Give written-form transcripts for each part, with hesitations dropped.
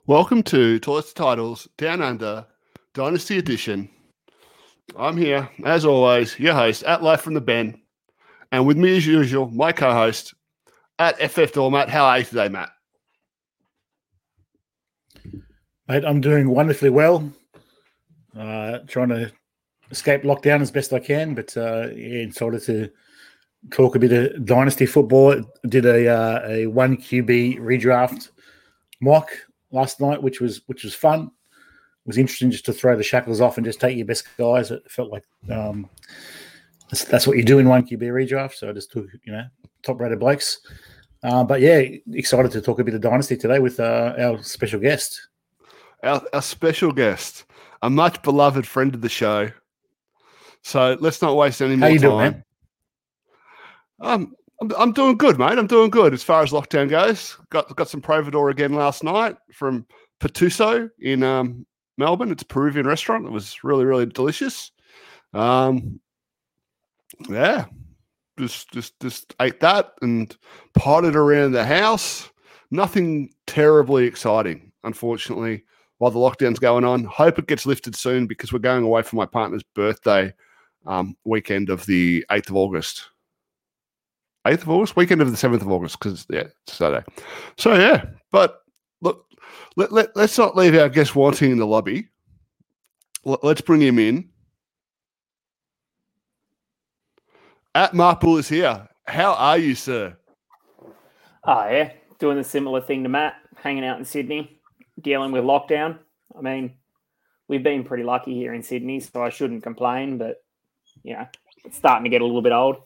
Welcome to Toys to Titles Down Under Dynasty Edition. I'm here, as always, your host at Life from the Ben, and with me as usual, my co-host at FF Doormat. How are you today, Matt? Mate, I'm doing wonderfully well. Trying to escape lockdown as best I can, but decided to talk a bit of dynasty football. Did a one QB redraft mock last night, which was fun. It was interesting just to throw the shackles off and just take your best guys. It felt like that's what you do in one QB redraft. So I just took top-rated blokes. But yeah, excited to talk a bit of dynasty today with our special guest. Our special guest, a much beloved friend of the show. So let's not waste any more time. How you doing, man? I'm doing good, mate. I'm doing good as far as lockdown goes. Got some Providore again last night from Patuso in Melbourne. It's a Peruvian restaurant. It was really, really delicious. Yeah, just ate that and potted around the house. Nothing terribly exciting, unfortunately, while the lockdown's going on. Hope it gets lifted soon because we're going away for my partner's birthday weekend of the 8th of August. 8th of August? Weekend of the 7th of August, because, yeah, it's Saturday. So, yeah, but look, let's not leave our guest wanting in the lobby. Let's bring him in. At Marple is here. How are you, sir? Oh, yeah, doing a similar thing to Matt, hanging out in Sydney, dealing with lockdown. I mean, we've been pretty lucky here in Sydney, so I shouldn't complain, but, it's starting to get a little bit old.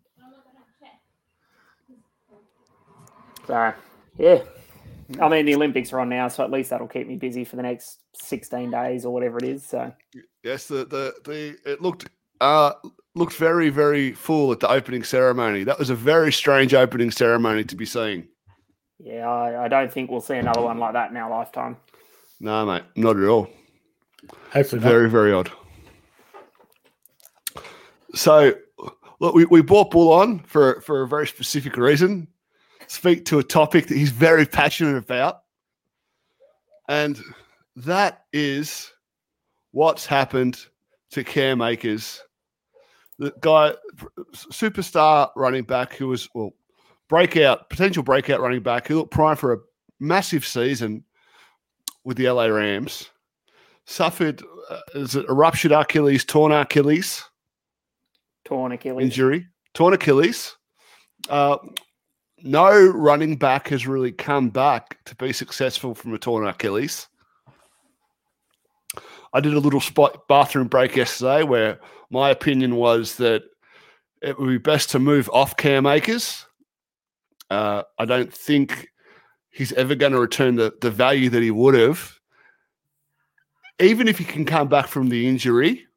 So, yeah. I mean, the Olympics are on now, so at least that'll keep me busy for the next 16 days or whatever it is. So, yes, it looked very, very full at the opening ceremony. That was a very strange opening ceremony to be seeing. Yeah, I don't think we'll see another one like that in our lifetime. No, mate, not at all. Hopefully very, not. very odd. So, look, we brought Bull on for a very specific reason. Speak to a topic that he's very passionate about. And that is what's happened to Cam Akers, the guy, superstar running back who was, potential breakout running back who looked primed for a massive season with the LA Rams, suffered a ruptured Achilles, torn Achilles injury, torn Achilles. No running back has really come back to be successful from a torn Achilles. I did a little bathroom break yesterday where my opinion was that it would be best to move off Cam Akers. I don't think he's ever going to return the value that he would have. Even if he can come back from the injury,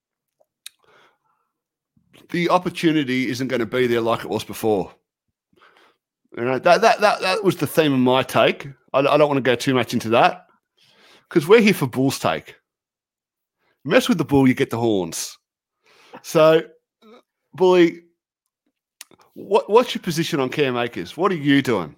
the opportunity isn't going to be there like it was before. That was the theme of my take. I don't want to go too much into that because we're here for Bull's take. Mess with the Bull, you get the horns. So, Bully, what's your position on Cam Akers? What are you doing?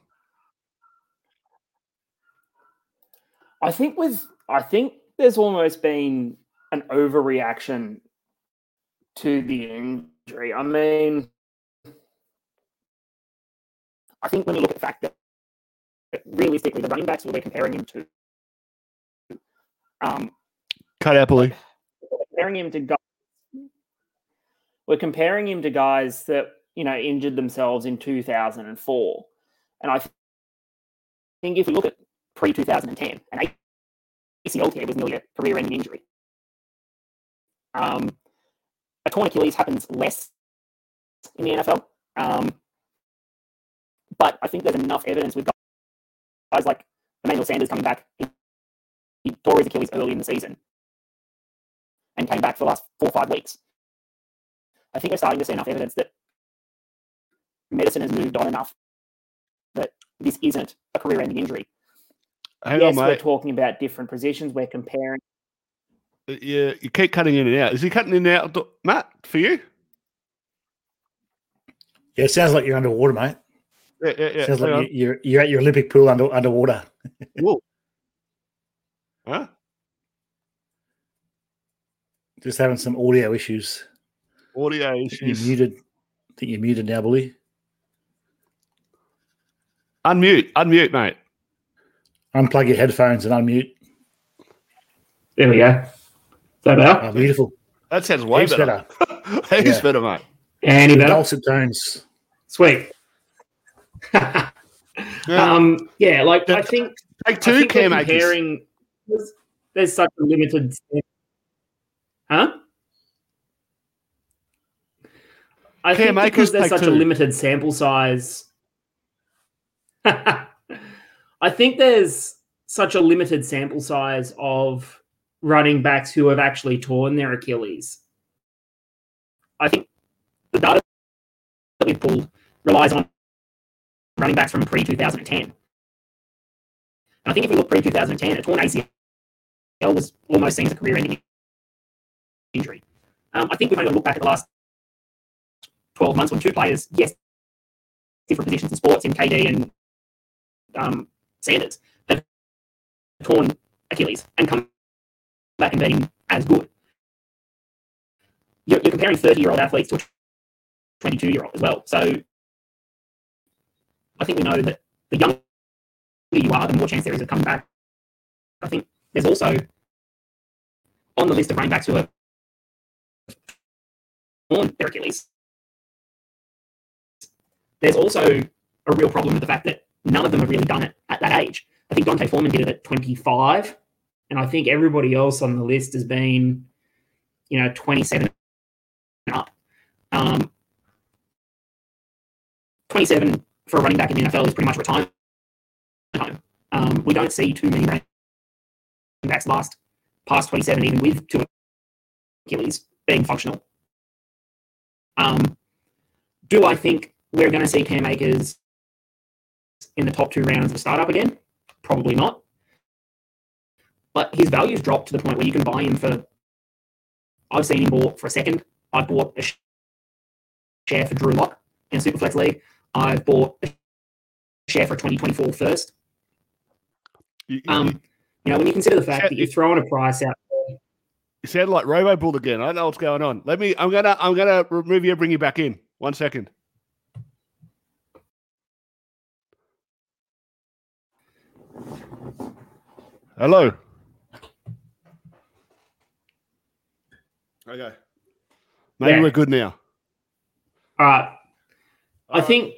I think there's almost been an overreaction to the injury. I mean, I think when you look at the fact that realistically the running backs we're comparing him to, cut out, Bully. We're comparing him to guys that injured themselves in 2004, and I think if we look at pre-2010, an ACL tear was nearly a career-ending injury. A torn Achilles happens less in the NFL. But I think there's enough evidence with guys like Emmanuel Sanders coming back. He tore his Achilles early in the season and came back for the last 4 or 5 weeks. I think we're starting to see enough evidence that medicine has moved on enough that this isn't a career-ending injury. Hang on, mate. We're talking about different positions. We're comparing. Yeah, you keep cutting in and out. Is he cutting in and out, Matt, for you? Yeah, it sounds like you're underwater, mate. Yeah. Sounds like you're at your Olympic pool underwater. Whoa. Huh? Just having some audio issues. Audio You're issues. muted. I think you're muted now, Bully. Unmute, mate. Unplug your headphones and unmute. There we go. Is that better? Oh, beautiful. That sounds way Heaps better. better. Heaps Yeah. better, mate. Any better? Dulcet tones. Sweet. Yeah. I think Take I two, think we're Cam Akers. comparing. There's such a limited. Huh? I Cam think because Akers, there's take such a two. limited sample size. I think there's such a limited sample size of running backs who have actually torn their Achilles. I think the data that we pulled relies on running backs from pre-2010. And I think if we look pre-2010, a torn ACL was almost seen as a career-ending injury. I think we've only got to look back at the last 12 months when two players, yes, different positions in sports, in KD and Sanders, have torn Achilles and come back and been as good. You're comparing 30-year-old athletes to a 22-year-old as well. So I think we know that the younger you are, the more chance there is of coming back. I think there's also on the list of running backs who have torn their Achilles, there's also a real problem with the fact that none of them have really done it at that age. I think Dante Foreman did it at 25, and I think everybody else on the list has been, 27 and up. 27 for a running back in the NFL is pretty much retirement home. We don't see too many running backs last past 27, even with two Achilles being functional. Do I think we're going to see Cam Akers in the top 2 rounds of a startup again? Probably not. But his value's dropped to the point where you can buy him for. I've seen him bought for a second. I bought a share for Drew Lock in a Superflex League. I've bought a share for a 2024 first. When you consider the fact that you're throwing a price out. You sound like Robo Bull again. I don't know what's going on. I'm gonna remove you and bring you back in. 1 second. Hello. Okay. Maybe we're good now. All right. I think,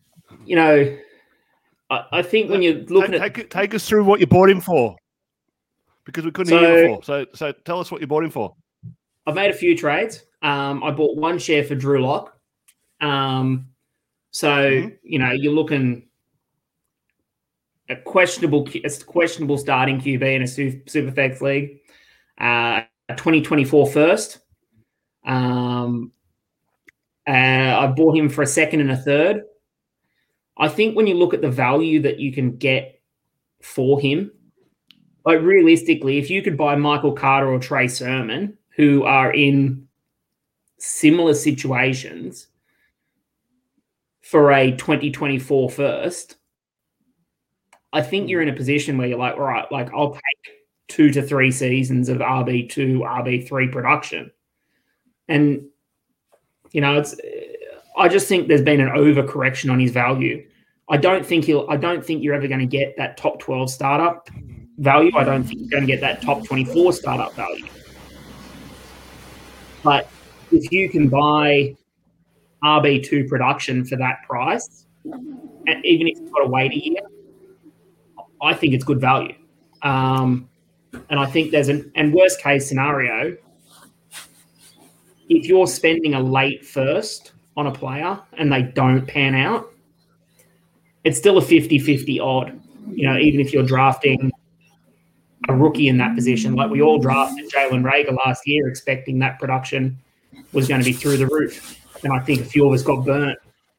I think when you're looking take us through what you bought him for, because we couldn't hear you before. So tell us what you bought him for. I've made a few trades. I bought one share for Drew Lock. You're looking a questionable starting QB in a Superflex league. A 2024 first. I bought him for a second and a third. I think when you look at the value that you can get for him, like realistically, if you could buy Michael Carter or Trey Sermon, who are in similar situations, for a 2024 first, I think you're in a position where you're like, all right, like I'll take 2 to 3 seasons of RB2, RB3 production. And, I just think there's been an overcorrection on his value. I don't think you're ever going to get that top 12 startup value. I don't think you're going to get that top 24 startup value. But if you can buy RB2 production for that price, and even if you've got to wait a year, I think it's good value. And I think there's worst case scenario, if you're spending a late first on a player and they don't pan out, it's still a 50-50 odd. Even if you're drafting a rookie in that position, like we all drafted Jalen Reagor last year, expecting that production was going to be through the roof. And I think a few of us got burnt.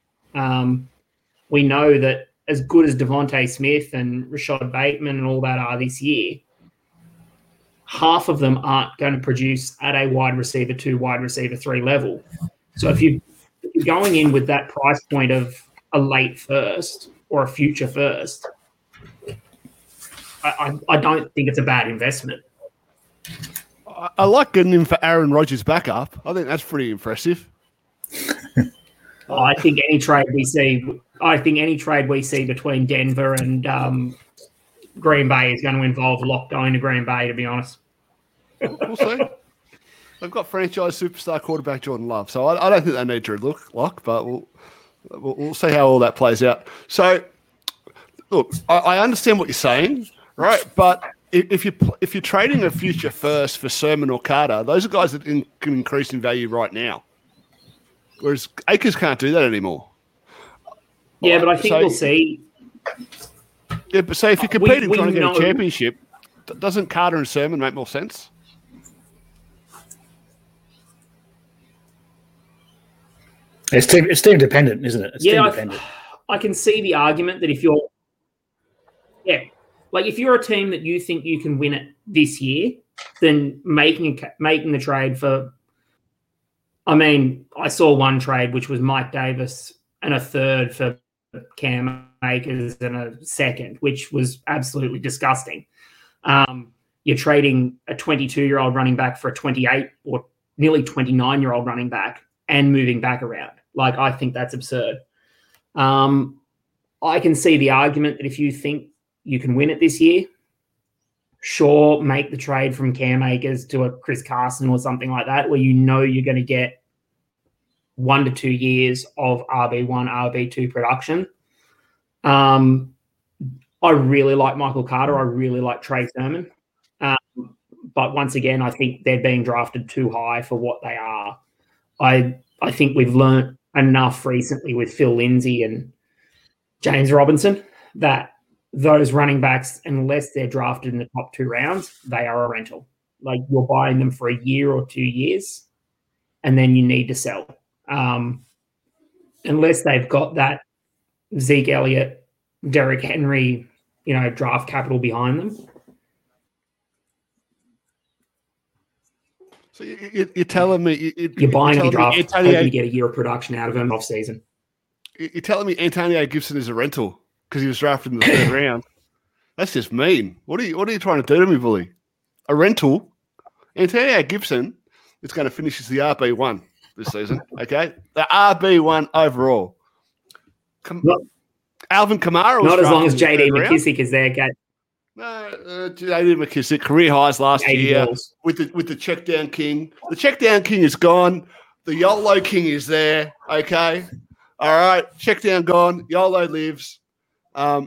We know that as good as Devontae Smith and Rashad Bateman and all that are this year, half of them aren't going to produce at a wide receiver 2, wide receiver 3 level. So if you're going in with that price point of a late first or a future first, I don't think it's a bad investment. I like getting him for Aaron Rodgers' backup. I think that's pretty impressive. I think any trade we see between Denver and Green Bay is going to involve Locke going to Green Bay, to be honest. We'll see. They've got franchise superstar quarterback Jordan Love, so I don't think they need Drew Lock, but we'll see how all that plays out. So, look, I understand what you're saying, right? But if you're trading a future first for Sermon or Carter, those are guys that can increase in value right now. Whereas Akers can't do that anymore. Yeah, but I think we'll see. Yeah, but say if you're competing trying to get a championship, doesn't Carter and Sermon make more sense? It's team dependent, isn't it? It's team dependent. I can see the argument that if you're a team that you think you can win it this year, then making the trade for. I mean, I saw one trade which was Mike Davis and a third for Cam Akers and a second, which was absolutely disgusting. You're trading a 22-year-old running back for a 28 or nearly 29-year-old running back and moving back around. Like, I think that's absurd. I can see the argument that if you think you can win it this year, sure, make the trade from Cam Akers to a Chris Carson or something like that, where you know you're going to get 1 to 2 years of RB1, RB2 production. I really like Michael Carter. I really like Trey Sermon. But once again, I think they're being drafted too high for what they are. I think we've learnt enough recently with Phil Lindsay and James Robinson that those running backs, unless they're drafted in the top 2 rounds, they are a rental. Like, you're buying them for a year or 2 years, and then you need to sell. Unless they've got that Zeke Elliott, Derrick Henry, draft capital behind them. So you're telling me you're buying a draft, hoping to get a year of production out of him off season. You're telling me Antonio Gibson is a rental because he was drafted in the 3rd round? That's just mean. What are you trying to do to me, bully? A rental? Antonio Gibson is going to finish as the RB1 this season. Okay, the RB1 overall. Alvin Kamara was not as long as JD McKissick is there, Kat. No, JD McKissick, career highs last year with the check down king. The check down king is gone. The YOLO king is there. Okay, all right. Check down gone. YOLO lives. But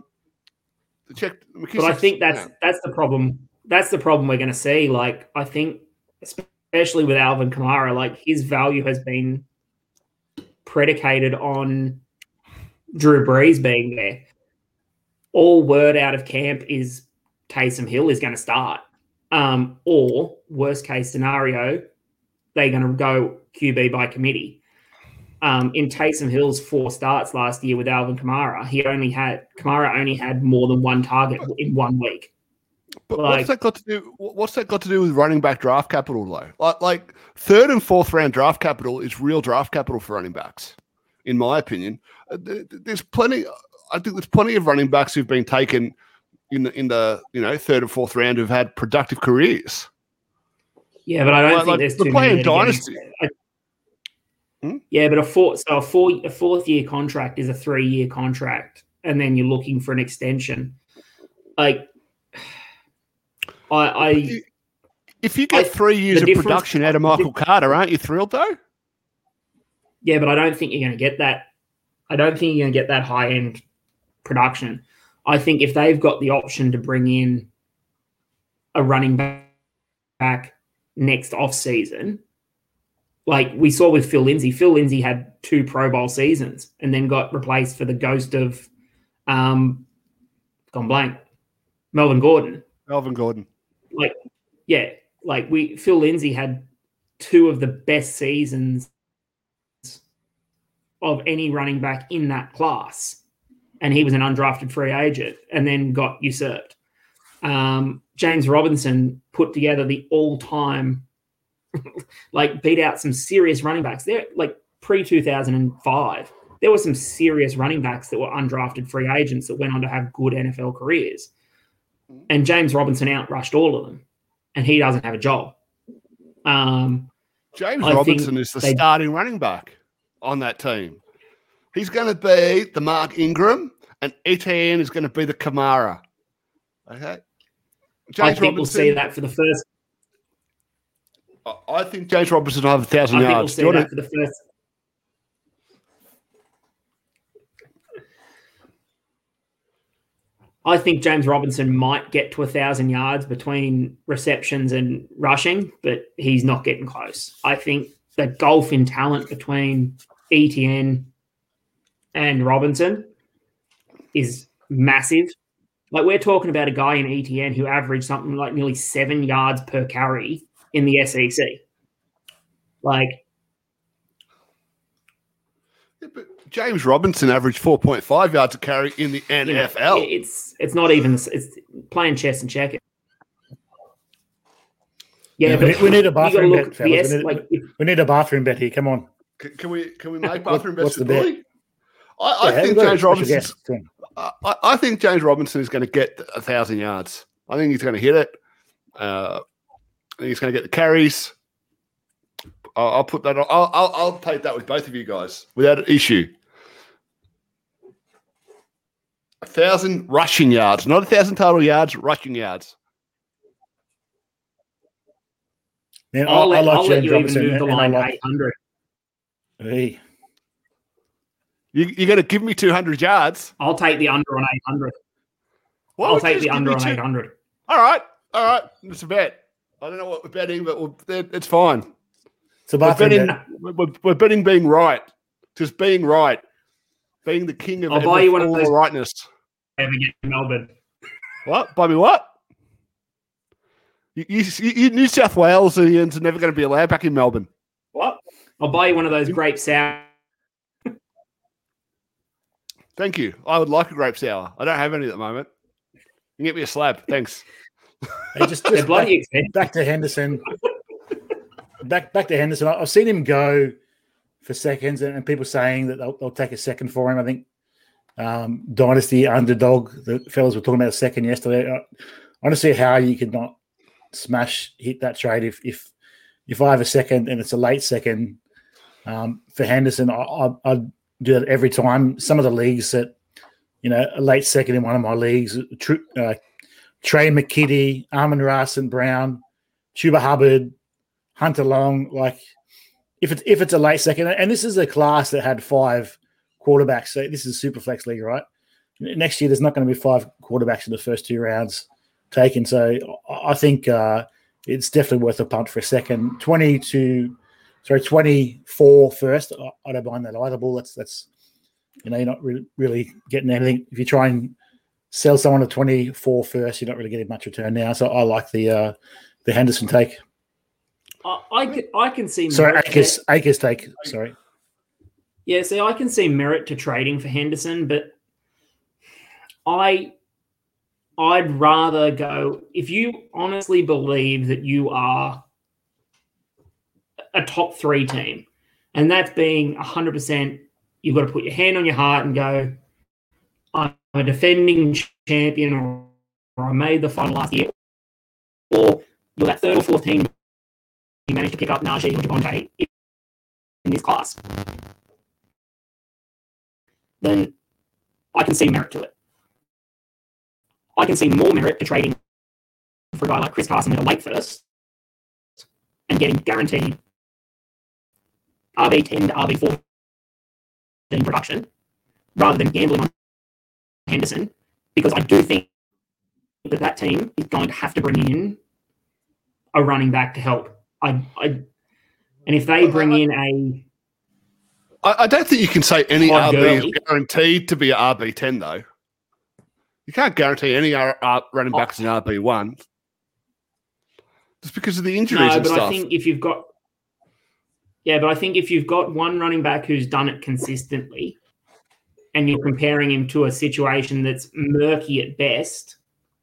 I think that's the problem. That's the problem we're going to see. Like, I think, especially with Alvin Kamara, like, his value has been predicated on Drew Brees being there. All word out of camp is Taysom Hill is going to start. Or, worst case scenario, they're going to go QB by committee. In Taysom Hill's 4 starts last year with Alvin Kamara, Kamara only had more than 1 target in 1 week. But what's that got to do? What's that got to do with running back draft capital, though? Like 3rd and 4th round draft capital is real draft capital for running backs, in my opinion. There's plenty. I think there's plenty of running backs who've been taken in the 3rd and 4th round who've had productive careers. Yeah, but I don't think there's too playing many dynasty. Yeah, but a 4th year contract is a 3-year contract, and then you're looking for an extension. Like, if you get 3 years of production out of Michael Carter, aren't you thrilled though? Yeah, but I don't think you're going to get that. I don't think you're going to get that high end production. I think if they've got the option to bring in a running back next off season, like we saw with Phil Lindsay had 2 Pro Bowl seasons and then got replaced for the ghost of gone blank, Melvin Gordon. Phil Lindsay had 2 of the best seasons of any running back in that class. And he was an undrafted free agent and then got usurped. James Robinson put together the all-time, beat out some serious running backs. They're pre-2005. There were some serious running backs that were undrafted free agents that went on to have good NFL careers. and James Robinson outrushed all of them, and he doesn't have a job. James Robinson is the starting running back on that team. He's going to be the Mark Ingram, and Etienne is going to be the Kamara. Okay. I think we'll see that for the first. I think James Robinson will have 1,000 yards. We'll see that for the first. I think James Robinson might get to 1,000 yards between receptions and rushing, but he's not getting close. I think the gulf in talent between Etienne and Robinson is massive. Like, we're talking about a guy in Etienne who averaged something like nearly 7 yards per carry in the SEC. Like, yeah, but James Robinson averaged 4.5 yards a carry in the NFL. It's not even. It's playing chess and checkers. Yeah, but we need a bathroom bet, fellas. We need a bathroom bet here. Come on. Can we make bathroom bets? What's the bet? I think James Robinson. I think James Robinson is going to get 1,000 yards. I think he's going to hit it. I think he's going to get the carries. I'll put that on. I'll take that with both of you guys without an issue. 1,000 rushing yards, not 1,000 total yards. Rushing yards. Man, I'll let you Robinson even move the line to 800. Hey. You're going to give me 200 yards? I'll take the under on 800. I'll take the under on 800. All right. It's a bet. I don't know what we're betting, but it's fine. It's a we're betting being right. Just being right. Being the king of I'll buy you one of those rightness. Ever get in Melbourne. What? Buy me what? You New South Walesians are never going to be allowed back in Melbourne. What? I'll buy you one of those grape sour. Thank you. I would like a grape sour. I don't have any at the moment. You can get me a slab. Thanks. Hey, just back to Henderson. Back to Henderson. I've seen him go for seconds, and people saying that they'll take a second for him. I think Dynasty underdog. The fellas were talking about a second yesterday. I want to see how you could not hit that trade if I have a second and it's a late second for Henderson. I'd do that every time. Some of the leagues that, a late second in one of my leagues, Trey McKitty, Amon-Ra St. Brown, Chuba Hubbard, Hunter Long. Like, if it's a late second, and this is a class that had 5 quarterbacks. So this is a super flex league, right? Next year, there's not going to be 5 quarterbacks in the first 2 rounds taken. So I think it's definitely worth a punt for a second. 24 first. I don't mind that either. Ball. That's you're not really getting anything. If you try and sell someone at 24 first, you're not really getting much return now. So I like the Henderson take. I can see. Sorry, Akers take. Sorry. Yeah, see, I can see merit to trading for Henderson, but I'd rather go if you honestly believe that you are a top 3 team, and that's being 100%. You've got to put your hand on your heart and go, I'm a defending champion, or I made the final last year, or you're that 3rd or 4th team you managed to pick up Najee or Javonte in this class, then I can see merit to it. I can see more merit to trading for a guy like Chris Carson with a late first and getting guaranteed RB10 to RB14 production rather than gambling on Henderson, because I do think that team is going to have to bring in a running back to help. And if they bring in I don't think you can say any RB is guaranteed to be an RB10, though. You can't guarantee any running backs in RB1 just because of the injuries and stuff. I think if you've got one running back who's done it consistently and you're comparing him to a situation that's murky at best,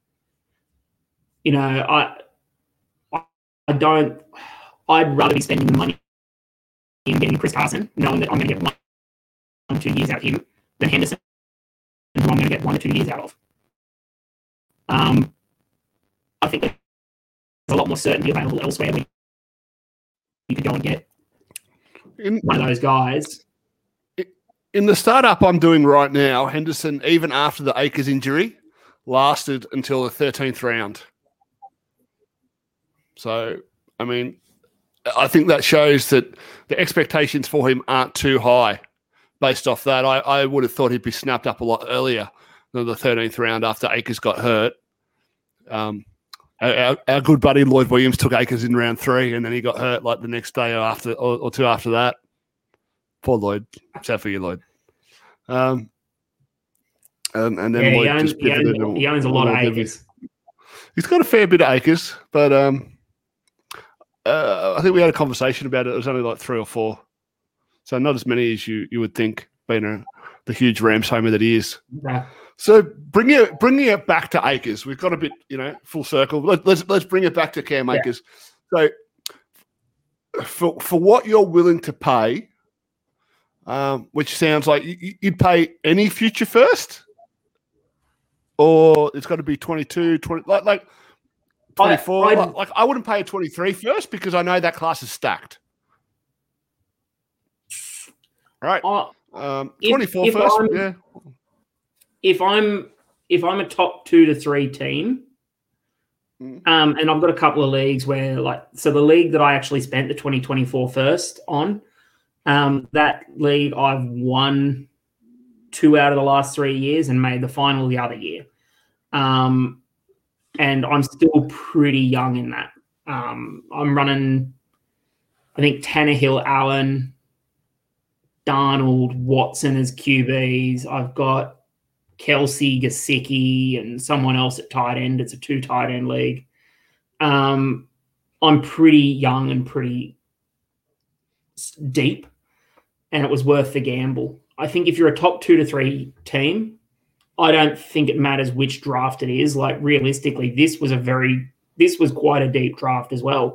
I'd rather be spending the money in getting Chris Carson, knowing that I'm going to get 1 or 2 years out of him, than Henderson, who I'm going to get 1 or 2 years out of. I think there's a lot more certainty available elsewhere where you could go and get one of those guys. In the startup I'm doing right now, Henderson, even after the Akers injury, lasted until the 13th round. So, I mean, I think that shows that the expectations for him aren't too high. Based off that, I would have thought he'd be snapped up a lot earlier than the 13th round after Akers got hurt. Our good buddy Lloyd Williams took Akers in round 3, and then he got hurt like the next day or two after that. Poor Lloyd. Sad for you, Lloyd. And then Lloyd he owns a lot of Akers. He's got a fair bit of Akers, but I think we had a conversation about it. It was only like 3 or 4. So not as many as you would think, being the huge Rams homer that he is. Yeah. So bringing it back to Akers, we've got a bit, full circle. Let's bring it back to Cam Akers. So for what you're willing to pay, which sounds like you'd pay any future first, or it's got to be 22, 20, like 24. I wouldn't pay a 23 first because I know that class is stacked. Right. 24 first. Yeah. If I'm a top 2 to 3 team, and I've got a couple of leagues where the league that I actually spent the 2024 first on, that league I've won 2 out of the last 3 years and made the final the other year. And I'm still pretty young in that. I'm running, I think, Tannehill, Allen, Darnold, Watson as QBs. I've got Kelsey, Gesicki, and someone else at tight end. It's a 2 tight end league. I'm pretty young and pretty deep, and it was worth the gamble. I think if you're a top 2 to 3 team, I don't think it matters which draft it is. Like, realistically, this was quite a deep draft as well.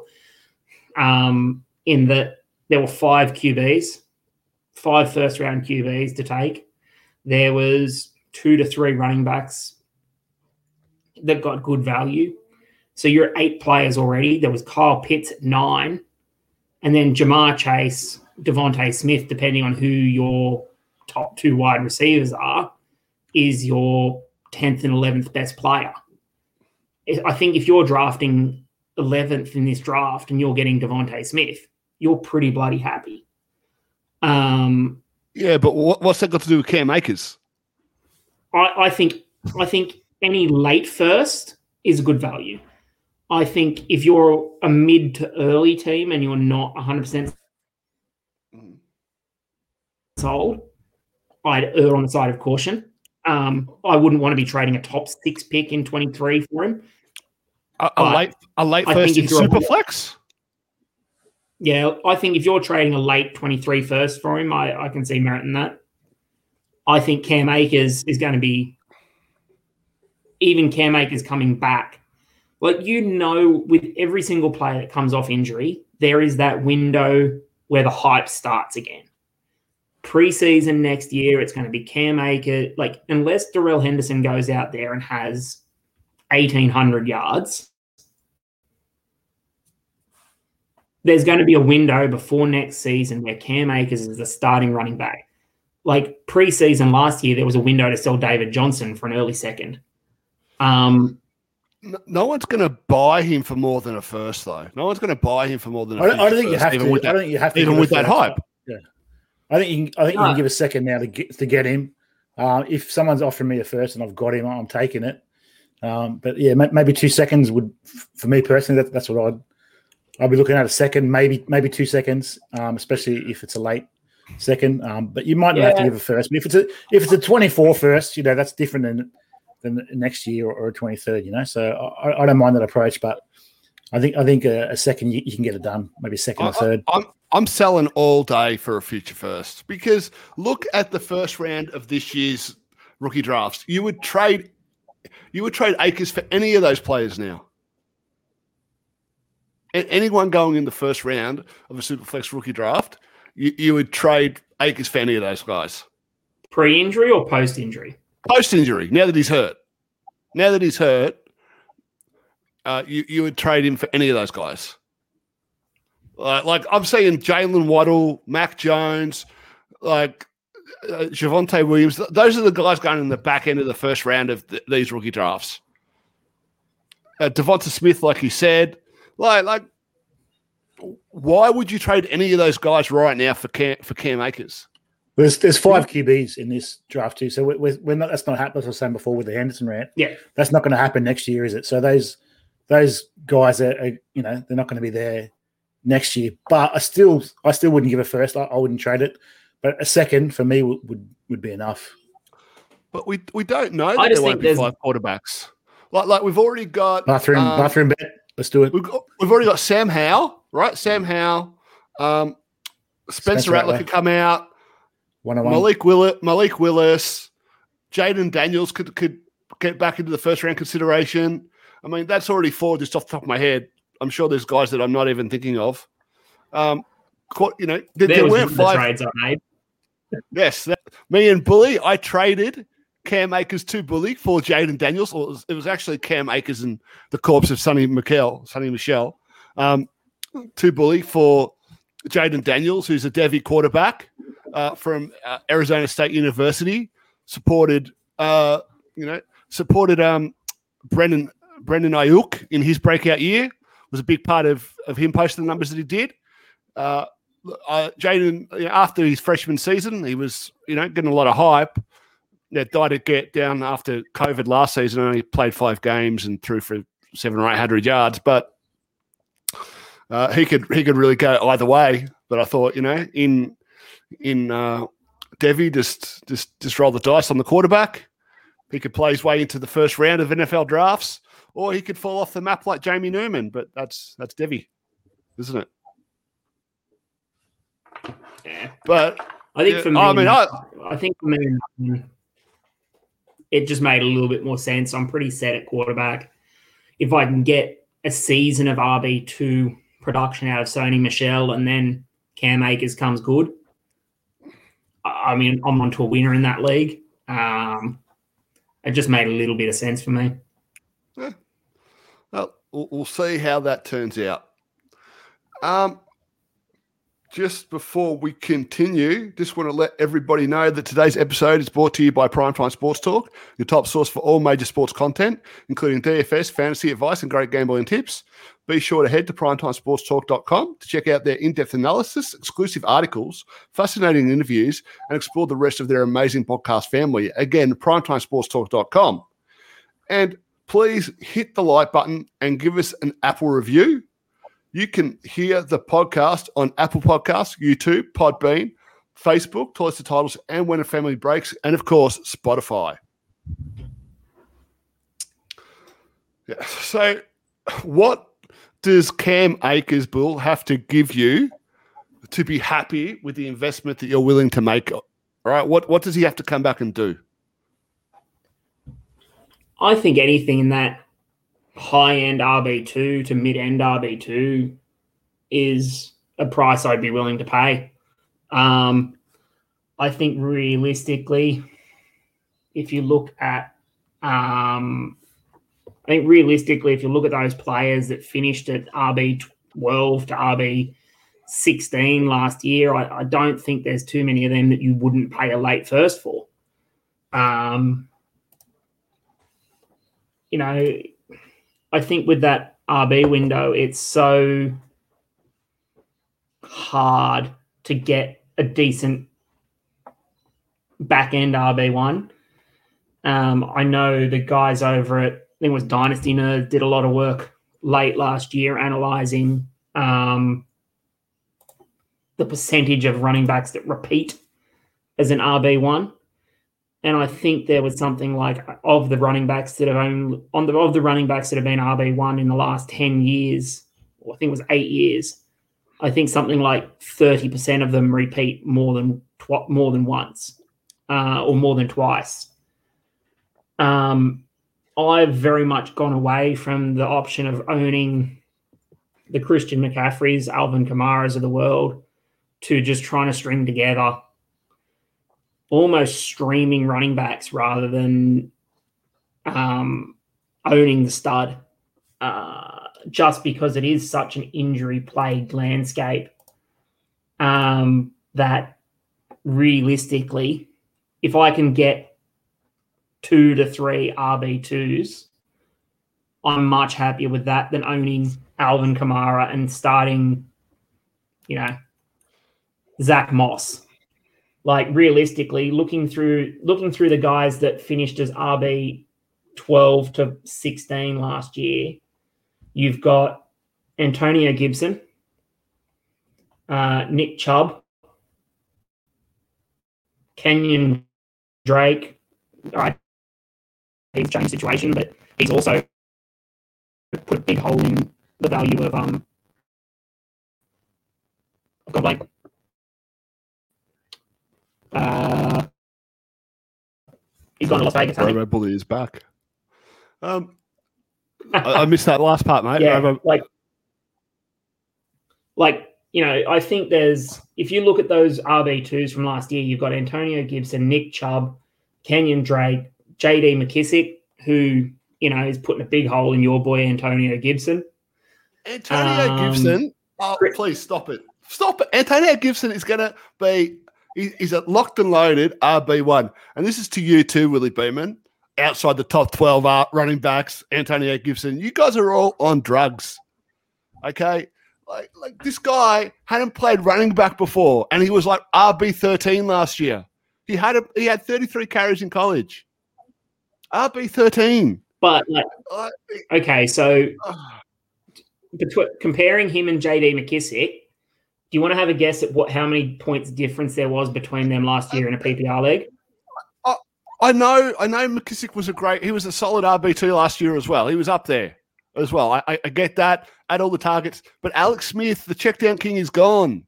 In that there were 5 QBs, 5 first-round QBs to take. There was 2 to 3 running backs that got good value. So you're 8 players already. There was Kyle Pitts at 9, and then Jamar Chase, Devontae Smith, depending on who your top 2 wide receivers are, is your 10th and 11th best player. I think if you're drafting 11th in this draft and you're getting Devontae Smith, you're pretty bloody happy. Yeah, but what's that got to do with Cam Akers? I think any late first is a good value. I think if you're a mid to early team and you're not 100% sold, I'd err on the side of caution. I wouldn't want to be trading a top 6 pick in 23 for him. A late first in Superflex? Yeah, I think if you're trading a late 23 first for him, I can see merit in that. I think Cam Akers is going to be, even Cam Akers coming back, with every single player that comes off injury, there is that window where the hype starts again. Preseason next year, it's going to be Cam Akers. Unless Darrell Henderson goes out there and has 1,800 yards, there's going to be a window before next season where Cam Akers is the starting running back. Like preseason last year, there was a window to sell David Johnson for an early second. No one's going to buy him for more than a first, though. No one's going to buy him for more than a first. I don't think you have to. I don't think you have to, even with that hype. Yeah, I think you can give a second now to get him. If someone's offering me a first and I've got him, I'm taking it. But yeah, maybe 2 seconds would, for me personally, that's what I'd be looking at, a second, maybe 2 seconds, especially if it's a late second. But you might not have to give a first. But if it's a 24 first, that's different than next year or a 23rd. So I don't mind that approach, but I think a second you can get it done. Maybe a second or third. I'm selling all day for a future first, because look at the first round of this year's rookie drafts. You would trade Akers for any of those players now. Anyone going in the first round of a Superflex rookie draft, you would trade Akers for any of those guys. Pre-injury or post-injury? Post-injury, now that he's hurt. you would trade him for any of those guys. Like I'm seeing Jalen Waddle, Mac Jones, like Javonte Williams. Those are the guys going in the back end of the first round of these rookie drafts. Devonta Smith, like you said, like why would you trade any of those guys right now for Cam Akers? There's 5 QBs in this draft too, so we're not. That's not happening. As I was saying before with the Henderson rant. Yeah, that's not going to happen next year, is it? So those guys are they're not going to be there next year. But I still wouldn't give a first. I wouldn't trade it. But a second for me would be enough. But we don't know that there won't be 5 quarterbacks. Like we've already got bathroom bet. Let's do it. We've already got Sam Howell, right? Sam Howell, Spencer Rattler could come out. Malik Willis, Jaden Daniels could get back into the first round consideration. I mean, that's already 4 just off the top of my head. I'm sure there's guys that I'm not even thinking of. There weren't 5 trades I made. Yes, me and Bully, I traded Cam Akers to Bully for Jaden Daniels. It was actually Cam Akers and the corpse of Sonny Michel, to Bully for Jaden Daniels, who's a Devy quarterback from Arizona State University. Supported Brendan Ayuk in his breakout year. Was a big part of him posting the numbers that he did. Jaden, after his freshman season, he was getting a lot of hype. Died to get down after COVID last season. Only played 5 games and threw for 700 or 800 yards, but he could really go either way. But I thought, in Devy, just roll the dice on the quarterback. He could play his way into the first round of NFL drafts, or he could fall off the map like Jamie Newman. But that's Devy, isn't it? Yeah, but I think for me, I think for me, it just made a little bit more sense. I'm pretty set at quarterback. If I can get a season of RB2 production out of Sony Michel and then Cam Akers comes good, I mean, I'm onto a winner in that league. It just made a little bit of sense for me. Yeah. Well, we'll see how that turns out. Just before we continue, just want to let everybody know that today's episode is brought to you by Primetime Sports Talk, your top source for all major sports content, including DFS, fantasy advice, and great gambling tips. Be sure to head to primetimesportstalk.com to check out their in-depth analysis, exclusive articles, fascinating interviews, and explore the rest of their amazing podcast family. Again, primetimesportstalk.com. And please hit the like button and give us an Apple review. You can hear the podcast on Apple Podcasts, YouTube, Podbean, Facebook, Toys to Titles, and When a Family Breaks, and of course, Spotify. Yeah. So, what does Cam Akers, Bull, have to give you to be happy with the investment that you're willing to make? All right, what does he have to come back and do? I think anything in that high-end RB2 to mid-end RB2 is a price I'd be willing to pay. I think realistically, if you look at those players that finished at RB12 to RB16 last year, I don't think there's too many of them that you wouldn't pay a late first for. I think with that RB window, it's so hard to get a decent back-end RB1. I know the guys over at, I think it was Dynasty Nerds, did a lot of work late last year analysing the percentage of running backs that repeat as an RB1. And I think there was something like of the running backs that have been RB1 in the last 10 years, or I think it was 8 years, I think something like 30% of them repeat more than once or more than twice. I've very much gone away from the option of owning the Christian McCaffreys, Alvin Kamara's of the world, to just trying to string together almost streaming running backs rather than owning the stud. just because it is such an injury-plagued landscape that realistically, if I can get 2 to 3 RB2s, I'm much happier with that than owning Alvin Kamara and starting, Zach Moss. Like realistically, looking through the guys that finished as RB 12 to 16 last year, you've got Antonio Gibson, Nick Chubb, Kenyon Drake. All right, he's changed the situation, but he's also put a big hole in the value of I've got like he's gone to Las Vegas. Robo Bully is back. I missed that last part, mate. Yeah, I think if you look at those RB2s from last year, you've got Antonio Gibson, Nick Chubb, Kenyon Drake, JD McKissick, who, is putting a big hole in your boy Antonio Gibson. Antonio Gibson? Oh, please stop it. Stop it. Antonio Gibson is going to be, he's a locked and loaded RB1. And this is to you too, Willie Beeman. Outside the top 12 running backs, Antonio Gibson, you guys are all on drugs. Okay? Like this guy hadn't played running back before, and he was like RB13 last year. He had 33 carries in college. RB13. But okay, so comparing him and JD McKissick, do you want to have a guess at how many points difference there was between them last year in a PPR league? I know McKissick he was a solid RB2 last year as well. He was up there as well. I get that, add all the targets. But Alex Smith, the checkdown king, is gone.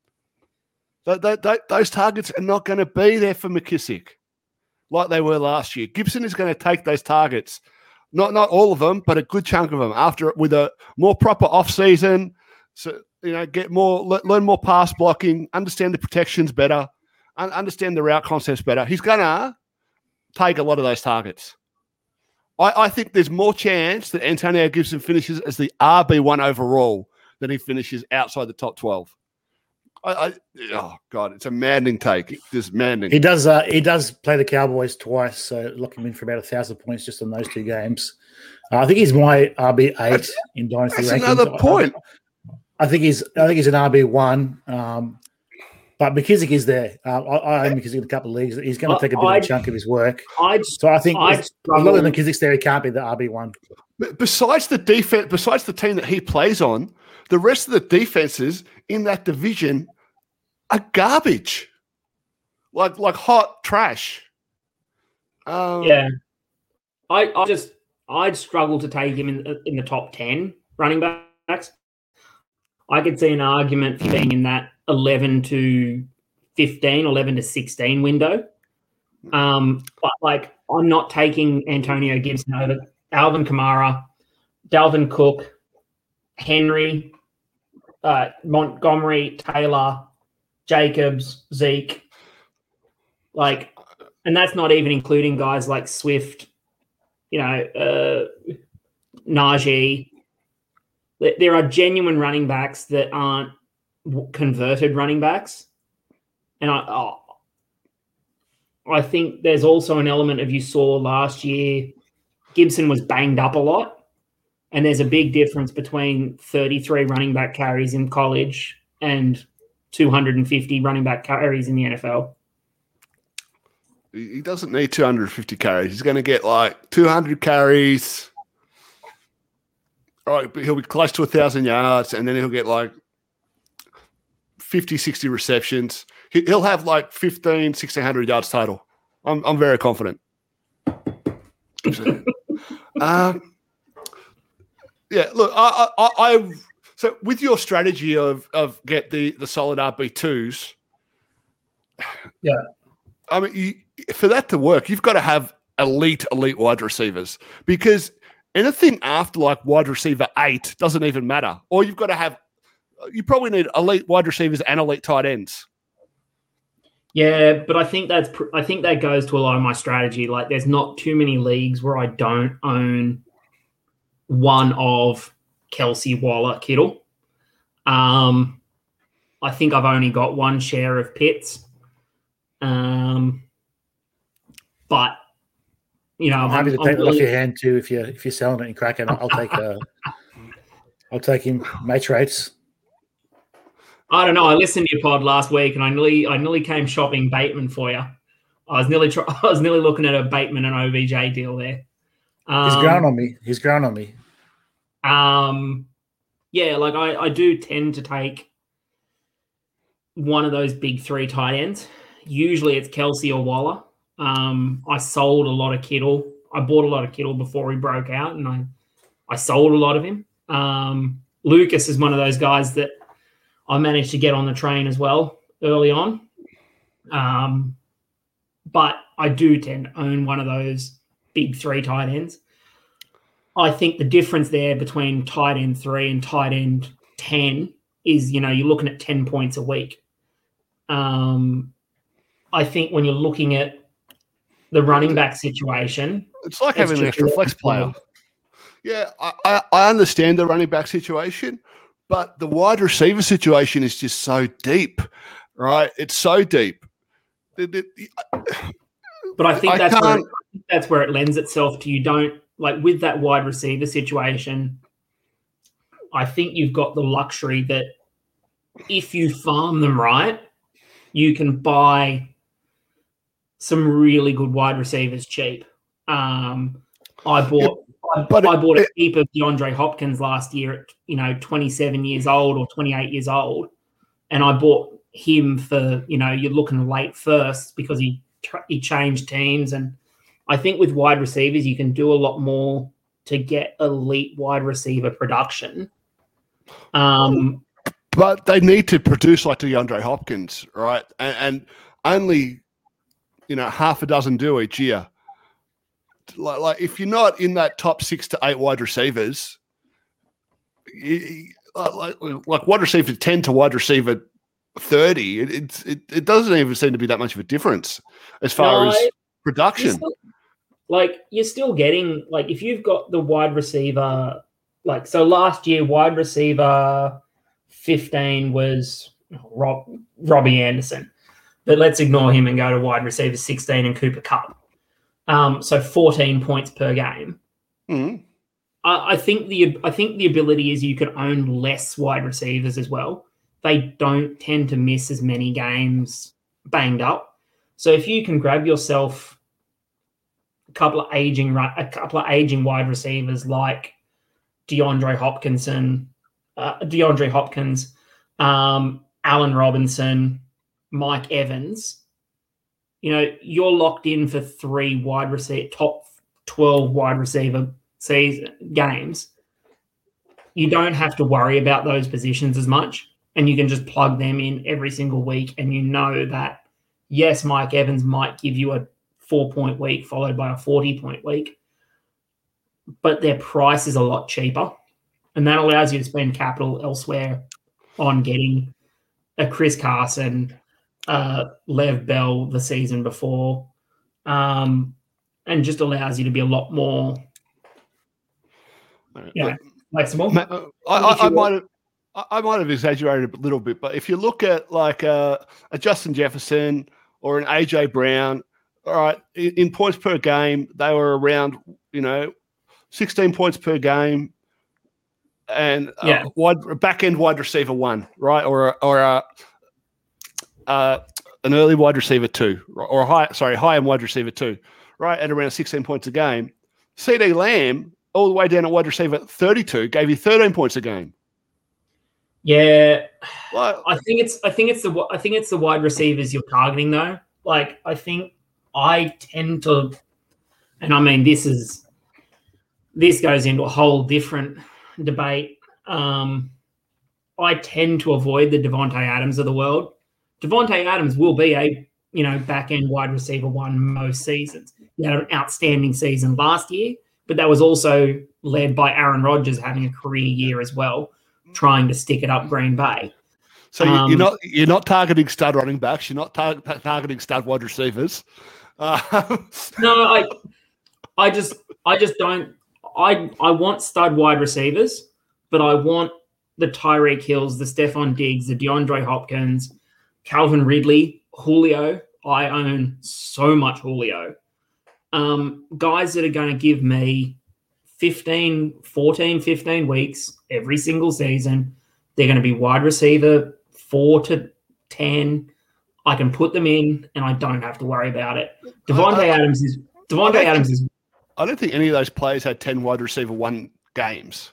Those targets are not going to be there for McKissick like they were last year. Gibson is going to take those targets. Not all of them, but a good chunk of them with a more proper off-season. So, get more, learn more pass blocking, understand the protections better, understand the route concepts better. He's going to take a lot of those targets. I think there's more chance that Antonio Gibson finishes as the RB1 overall than he finishes outside the top 12. Oh, God, it's a maddening take. It's maddening. He does play the Cowboys twice, so lock him in for about 1,000 points just on those two games. I think he's my RB8 in Dynasty rankings. That's another point. I think he's an RB1. But McKissick is there. I own McKissick in a couple of leagues. He's going to take a bit of a chunk of his work. So I think as long as McKissick's there, he can't be the RB1. But besides the defense, besides the team that he plays on, the rest of the defenses in that division are garbage, like hot trash. Yeah, I'd struggle to take him in the top 10 running backs. I could see an argument for being in that 11 to 15, 11 to 16 window. But I'm not taking Antonio Gibson over Alvin Kamara, Dalvin Cook, Henry, Montgomery, Taylor, Jacobs, Zeke. And that's not even including guys like Swift, Najee. There are genuine running backs that aren't converted running backs. And I think there's also an element of, you saw last year, Gibson was banged up a lot. And there's a big difference between 33 running back carries in college and 250 running back carries in the NFL. He doesn't need 250 carries. He's going to get 200 carries. All right, but he'll be close to 1,000 yards, and then he'll get 50, 60 receptions. He'll have 1,600 yards total. I'm very confident. Yeah, look, so with your strategy of get the solid RB2s, yeah, I mean, for that to work, you've got to have elite wide receivers, because anything after wide receiver 8 doesn't even matter. Or you probably need elite wide receivers and elite tight ends. Yeah, but I think that goes to a lot of my strategy. There's not too many leagues where I don't own one of Kelsey, Waller, Kittle. I think I've only got one share of Pitts. But I'm happy to take that off your hand too. If you're selling it in Kraken, I'll take him. Mates rates. I don't know. I listened to your pod last week, and I nearly came shopping Bateman for you. I was nearly looking at a Bateman and OBJ deal there. He's grown on me. Yeah, like I do tend to take one of those big three tight ends. Usually it's Kelsey or Waller. I sold a lot of Kittle. I bought a lot of Kittle before he broke out, and I sold a lot of him. Lucas is one of those guys that I managed to get on the train as well early on. But I do tend to own one of those big three tight ends. I think the difference there between tight end 3 and tight end 10 is, you're looking at 10 points a week. I think when you're looking at the running back situation, it's like having an extra flex player. Yeah, I understand the running back situation, but the wide receiver situation is just so deep, right? It's so deep. But I think that's where it lends itself to, you don't, like with that wide receiver situation, I think you've got the luxury that if you farm them right, you can buy some really good wide receivers cheap. I bought a heap of DeAndre Hopkins last year at 27 years old or 28 years old, and I bought him for you're looking late first because he changed teams. And I think with wide receivers you can do a lot more to get elite wide receiver production. But they need to produce like DeAndre Hopkins, right? And only half a dozen do each year. Like if you're not in that top 6 to 8 wide receivers, like wide receiver 10 to wide receiver 30, it doesn't even seem to be that much of a difference as far as production. You're still getting, like, if you've got the wide receiver, like, so last year wide receiver 15 was Robbie Anderson, but let's ignore him and go to wide receiver 16 and Cooper Kupp. So 14 points per game. Mm-hmm. I think the ability is you can own less wide receivers as well. They don't tend to miss as many games banged up. So if you can grab yourself a couple of aging wide receivers like DeAndre Hopkins, Allen Robinson, Mike Evans, you're locked in for 3 top 12 wide receiver games. You don't have to worry about those positions as much, and you can just plug them in every single week. And that, yes, Mike Evans might give you a 4-point week followed by a 40-point week, but their price is a lot cheaper. And that allows you to spend capital elsewhere on getting a Chris Carson, Lev Bell the season before, and just allows you to be a lot more flexible. I might have exaggerated a little bit, but if you look at like a Justin Jefferson or an AJ Brown, all right, in points per game, they were around 16 points per game, and back end wide receiver 1, right, or an early wide receiver 2, or a high end wide receiver 2, right, at around 16 points a game. CD Lamb, all the way down at wide receiver 32, gave you 13 points a game. Yeah, I think it's the wide receivers you're targeting though. Like, I think I tend to, and I mean this goes into a whole different debate. I tend to avoid the Devontae Adams of the world. Devontae Adams will be a back end wide receiver 1 most seasons. He had an outstanding season last year, but that was also led by Aaron Rodgers having a career year as well, trying to stick it up Green Bay. So you're not targeting stud running backs. You're not targeting stud wide receivers. No, I just don't. I want stud wide receivers, but I want the Tyreek Hills, the Stephon Diggs, the DeAndre Hopkins, Calvin Ridley, Julio. I own so much Julio. Guys that are going to give me 15 weeks every single season. They're going to be wide receiver 4 to 10. I can put them in, and I don't have to worry about it. Devontae Adams is. I don't think any of those players had 10 wide receiver 1 games.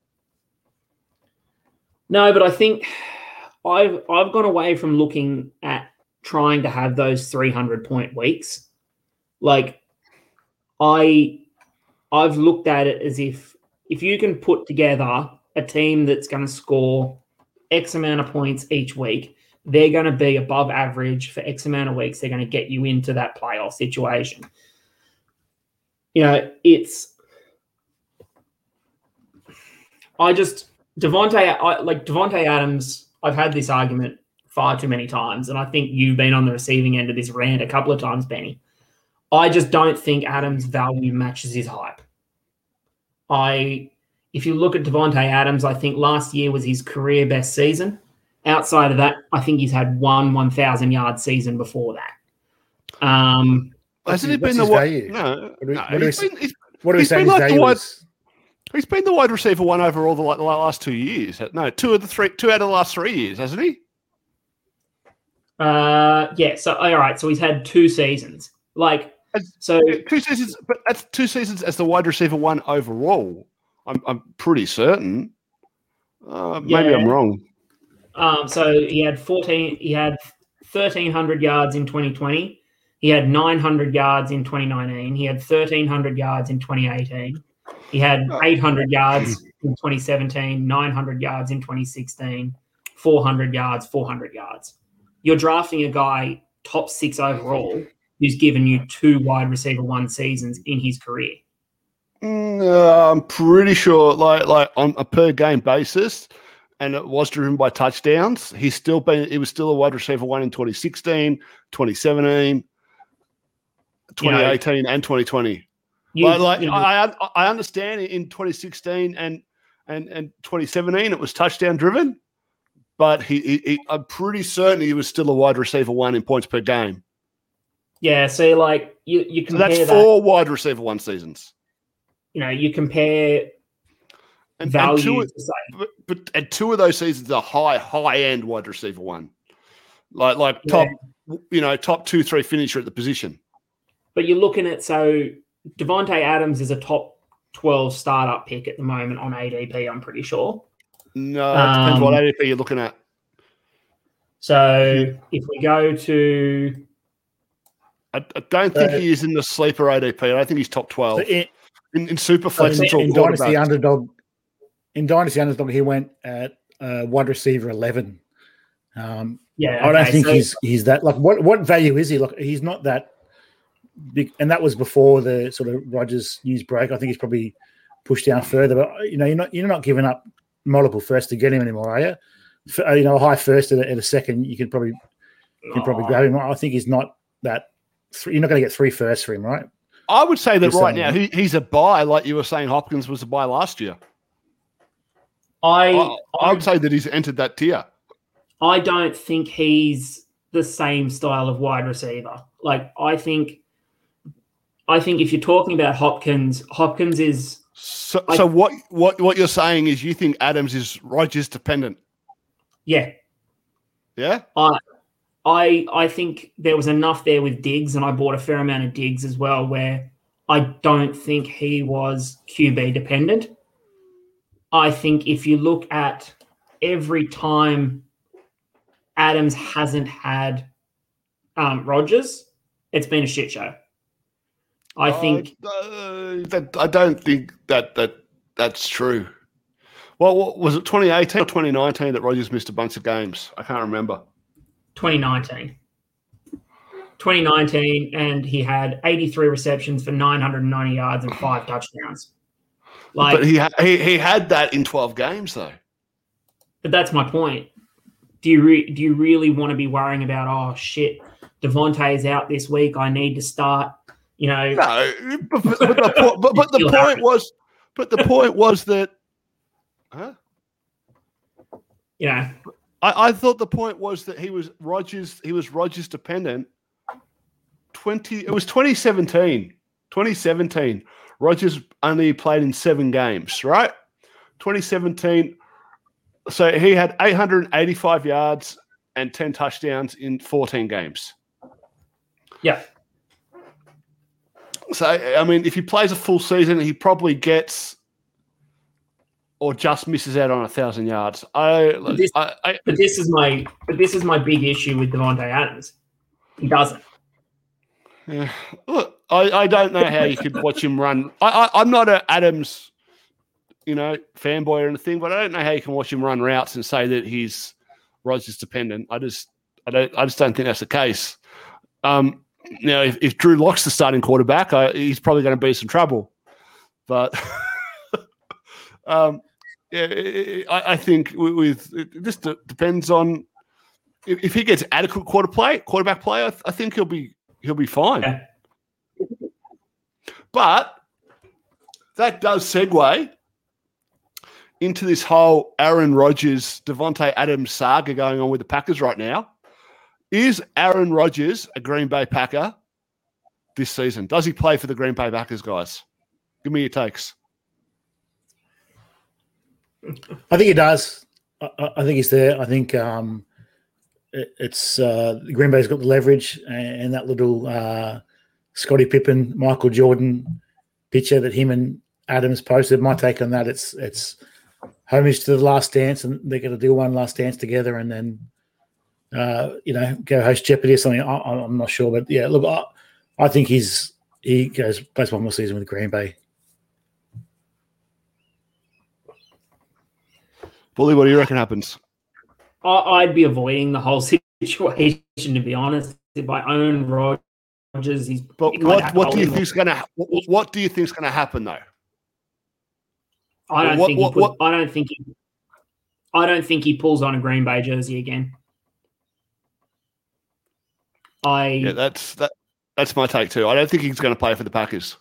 No, but I think I've gone away from looking at trying to have those 300-point weeks. Like, I've looked at it as if you can put together a team that's going to score X amount of points each week, they're going to be above average for X amount of weeks. They're going to get you into that playoff situation. You know, Devontae Adams, I've had this argument far too many times, and I think you've been on the receiving end of this rant a couple of times, Benny. I just don't think Adams' value matches his hype. If you look at Devontae Adams, I think last year was his career best season. Outside of that, I think he's had one 1,000-yard season before that. Hasn't he been the value? No. He's been the wide receiver 1 overall the last 2 years. No, 2 out of the last 3 years, hasn't he? Yeah. So all right. So he's had 2 seasons. 2 seasons, but that's 2 seasons as the wide receiver 1 overall. I'm pretty certain. Maybe I'm wrong. So he had 1,300 yards in 2020. He had 900 yards in 2019. He had 1,300 yards in 2018. He had 800 yards in 2017, 900 yards in 2016, 400 yards, 400 yards. You're drafting a guy top 6 overall who's given you 2 wide receiver 1 seasons in his career. I'm pretty sure, like on a per game basis, and it was driven by touchdowns. He was still a wide receiver 1 in 2016, 2017, 2018, and 2020. I understand in 2016 and 2017 it was touchdown driven, but I'm pretty certain he was still a wide receiver 1 in points per game. Yeah, so you compare that's 4 wide receiver 1 seasons. You compare value. But 2 of those seasons are high end wide receiver 1, like top, top 2-3 finisher at the position. But you're looking at Devontae Adams is a top 12 startup pick at the moment on ADP. I'm pretty sure. No, it depends what ADP you're looking at. So if we go to, I don't think he is in the sleeper ADP. I think he's top 12 in Superflex. In Dynasty Underdog. In Dynasty Underdog, he went at wide receiver 11. I don't think he's that. What value is he? He's not that big, and that was before the sort of Rodgers news break. I think he's probably pushed down further. But you're not giving up multiple firsts to get him anymore, are you? A high first at a second, you can probably grab him. I think he's not that. You're not going to get 3 firsts for him, right? I would say that right now he's a buy, like you were saying. Hopkins was a buy last year. I would say that he's entered that tier. I don't think he's the same style of wide receiver. I think if you're talking about Hopkins is. So what you're saying is you think Adams is Rodgers dependent? Yeah. Yeah. I think there was enough there with Diggs, and I bought a fair amount of Diggs as well, where I don't think he was QB dependent. I think if you look at every time Adams hasn't had Rodgers, it's been a shit show. I think I don't think that's true. Well, what was it 2018 or 2019 that Rodgers missed a bunch of games? I can't remember. 2019, and he had 83 receptions for 990 yards and 5 touchdowns. But he had that in 12 games though. But that's my point. Do you really want to be worrying about, oh shit, Devontae is out this week, I need to start? No, but the point was But the point was that, huh? Yeah. I thought the point was that he was Rodgers dependent. It was 2017. 2017. Rodgers only played in 7 games, right? 2017. So he had 885 yards and 10 touchdowns in 14 games. Yeah. So, I mean, if he plays a full season, he probably gets or just misses out on 1,000 yards. But this is my big issue with Davante Adams. He doesn't. Yeah. Look, I don't know how you could watch him run. I'm not an Adams, fanboy or anything, but I don't know how you can watch him run routes and say that he's Rodgers dependent. I just don't think that's the case. If Drew Lock's the starting quarterback, he's probably going to be in some trouble. But I think it just depends on if he gets adequate quarterback play. I think he'll be fine. Yeah. But that does segue into this whole Aaron Rodgers, Davante Adams saga going on with the Packers right now. Is Aaron Rodgers a Green Bay Packer this season? Does he play for the Green Bay Packers, guys? Give me your takes. I think he does. I think he's there. I think it's Green Bay's got the leverage and that little Scottie Pippen, Michael Jordan picture that him and Adams posted. My take on that, it's homage to the Last Dance, and they're going to do one last dance together, and then go host Jeopardy or something. I'm not sure, but yeah, look, I think he plays one more season with Green Bay. Bully, what do you reckon happens? I'd be avoiding the whole situation, to be honest. If I own Rodgers, he's. But what do you think's going to? What do you think's going to happen though? I don't think he pulls on a Green Bay jersey again. That's my take too. I don't think he's going to play for the Packers.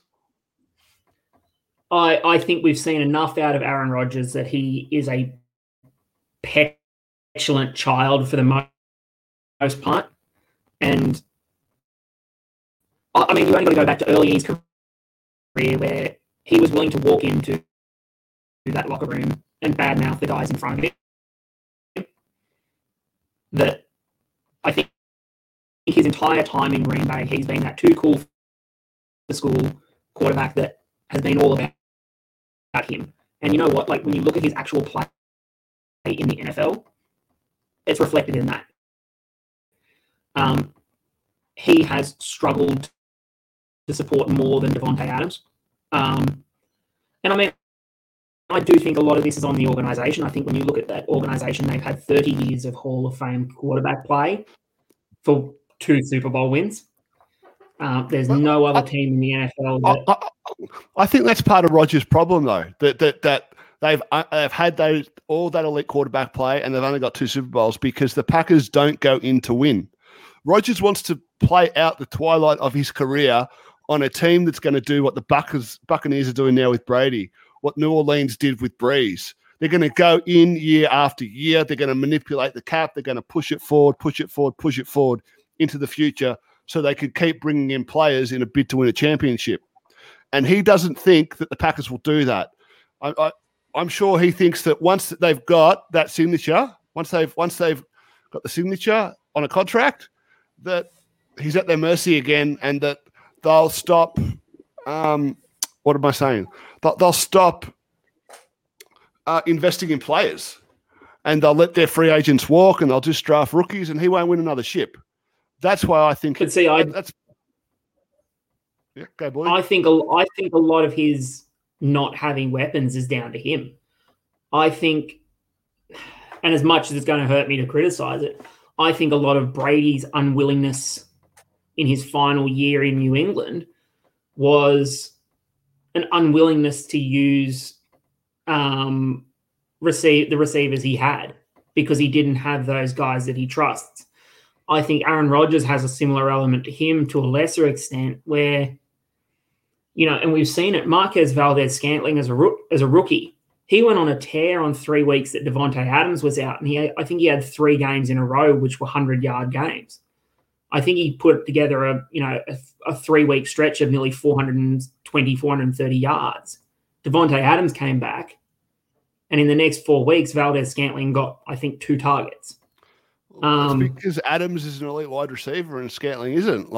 I think we've seen enough out of Aaron Rodgers that he is a petulant child for the most part. And I mean, you only got to go back to early in his career where he was willing to walk into that locker room and badmouth the guys in front of him. That I think his entire time in Green Bay, he's been that too cool for school quarterback that has been all about him. And you know what? Like, when you look at his actual play in the NFL, it's reflected in that. He has struggled to support more than Davante Adams. And I mean, I do think a lot of this is on the organization. I think when you look at that organization, they've had 30 years of Hall of Fame quarterback play for 2 Super Bowl wins. There's no other team in the NFL that... I think that's part of Rodgers' problem, though, that they've had all that elite quarterback play, and they've only got 2 Super Bowls because the Packers don't go in to win. Rodgers wants to play out the twilight of his career on a team that's going to do what the Buccaneers are doing now with Brady, what New Orleans did with Breeze. They're going to go in year after year. They're going to manipulate the cap. They're going to push it forward into the future so they could keep bringing in players in a bid to win a championship. And he doesn't think that the Packers will do that. I'm sure he thinks that once they've got that signature, once they've got the signature on a contract, that he's at their mercy again, and that they'll stop. What am I saying? They'll stop investing in players, and they'll let their free agents walk, and they'll just draft rookies, and he won't win another ship. That's why I think. But see, go boy. I think a lot of his not having weapons is down to him. I think, and as much as it's going to hurt me to criticize it, I think a lot of Brady's unwillingness in his final year in New England was an unwillingness to use the receivers he had because he didn't have those guys that he trusts. I think Aaron Rodgers has a similar element to him to a lesser extent where, and we've seen it. Marquez Valdes-Scantling as a rookie, he went on a tear on 3 weeks that Devontae Adams was out, and I think he had 3 games in a row which were 100-yard games. I think he put together a 3-week stretch of nearly 420, 430 yards. Devontae Adams came back, and in the next 4 weeks, Valdes-Scantling got, I think, 2 targets. It's because Adams is an elite wide receiver and Scantling isn't.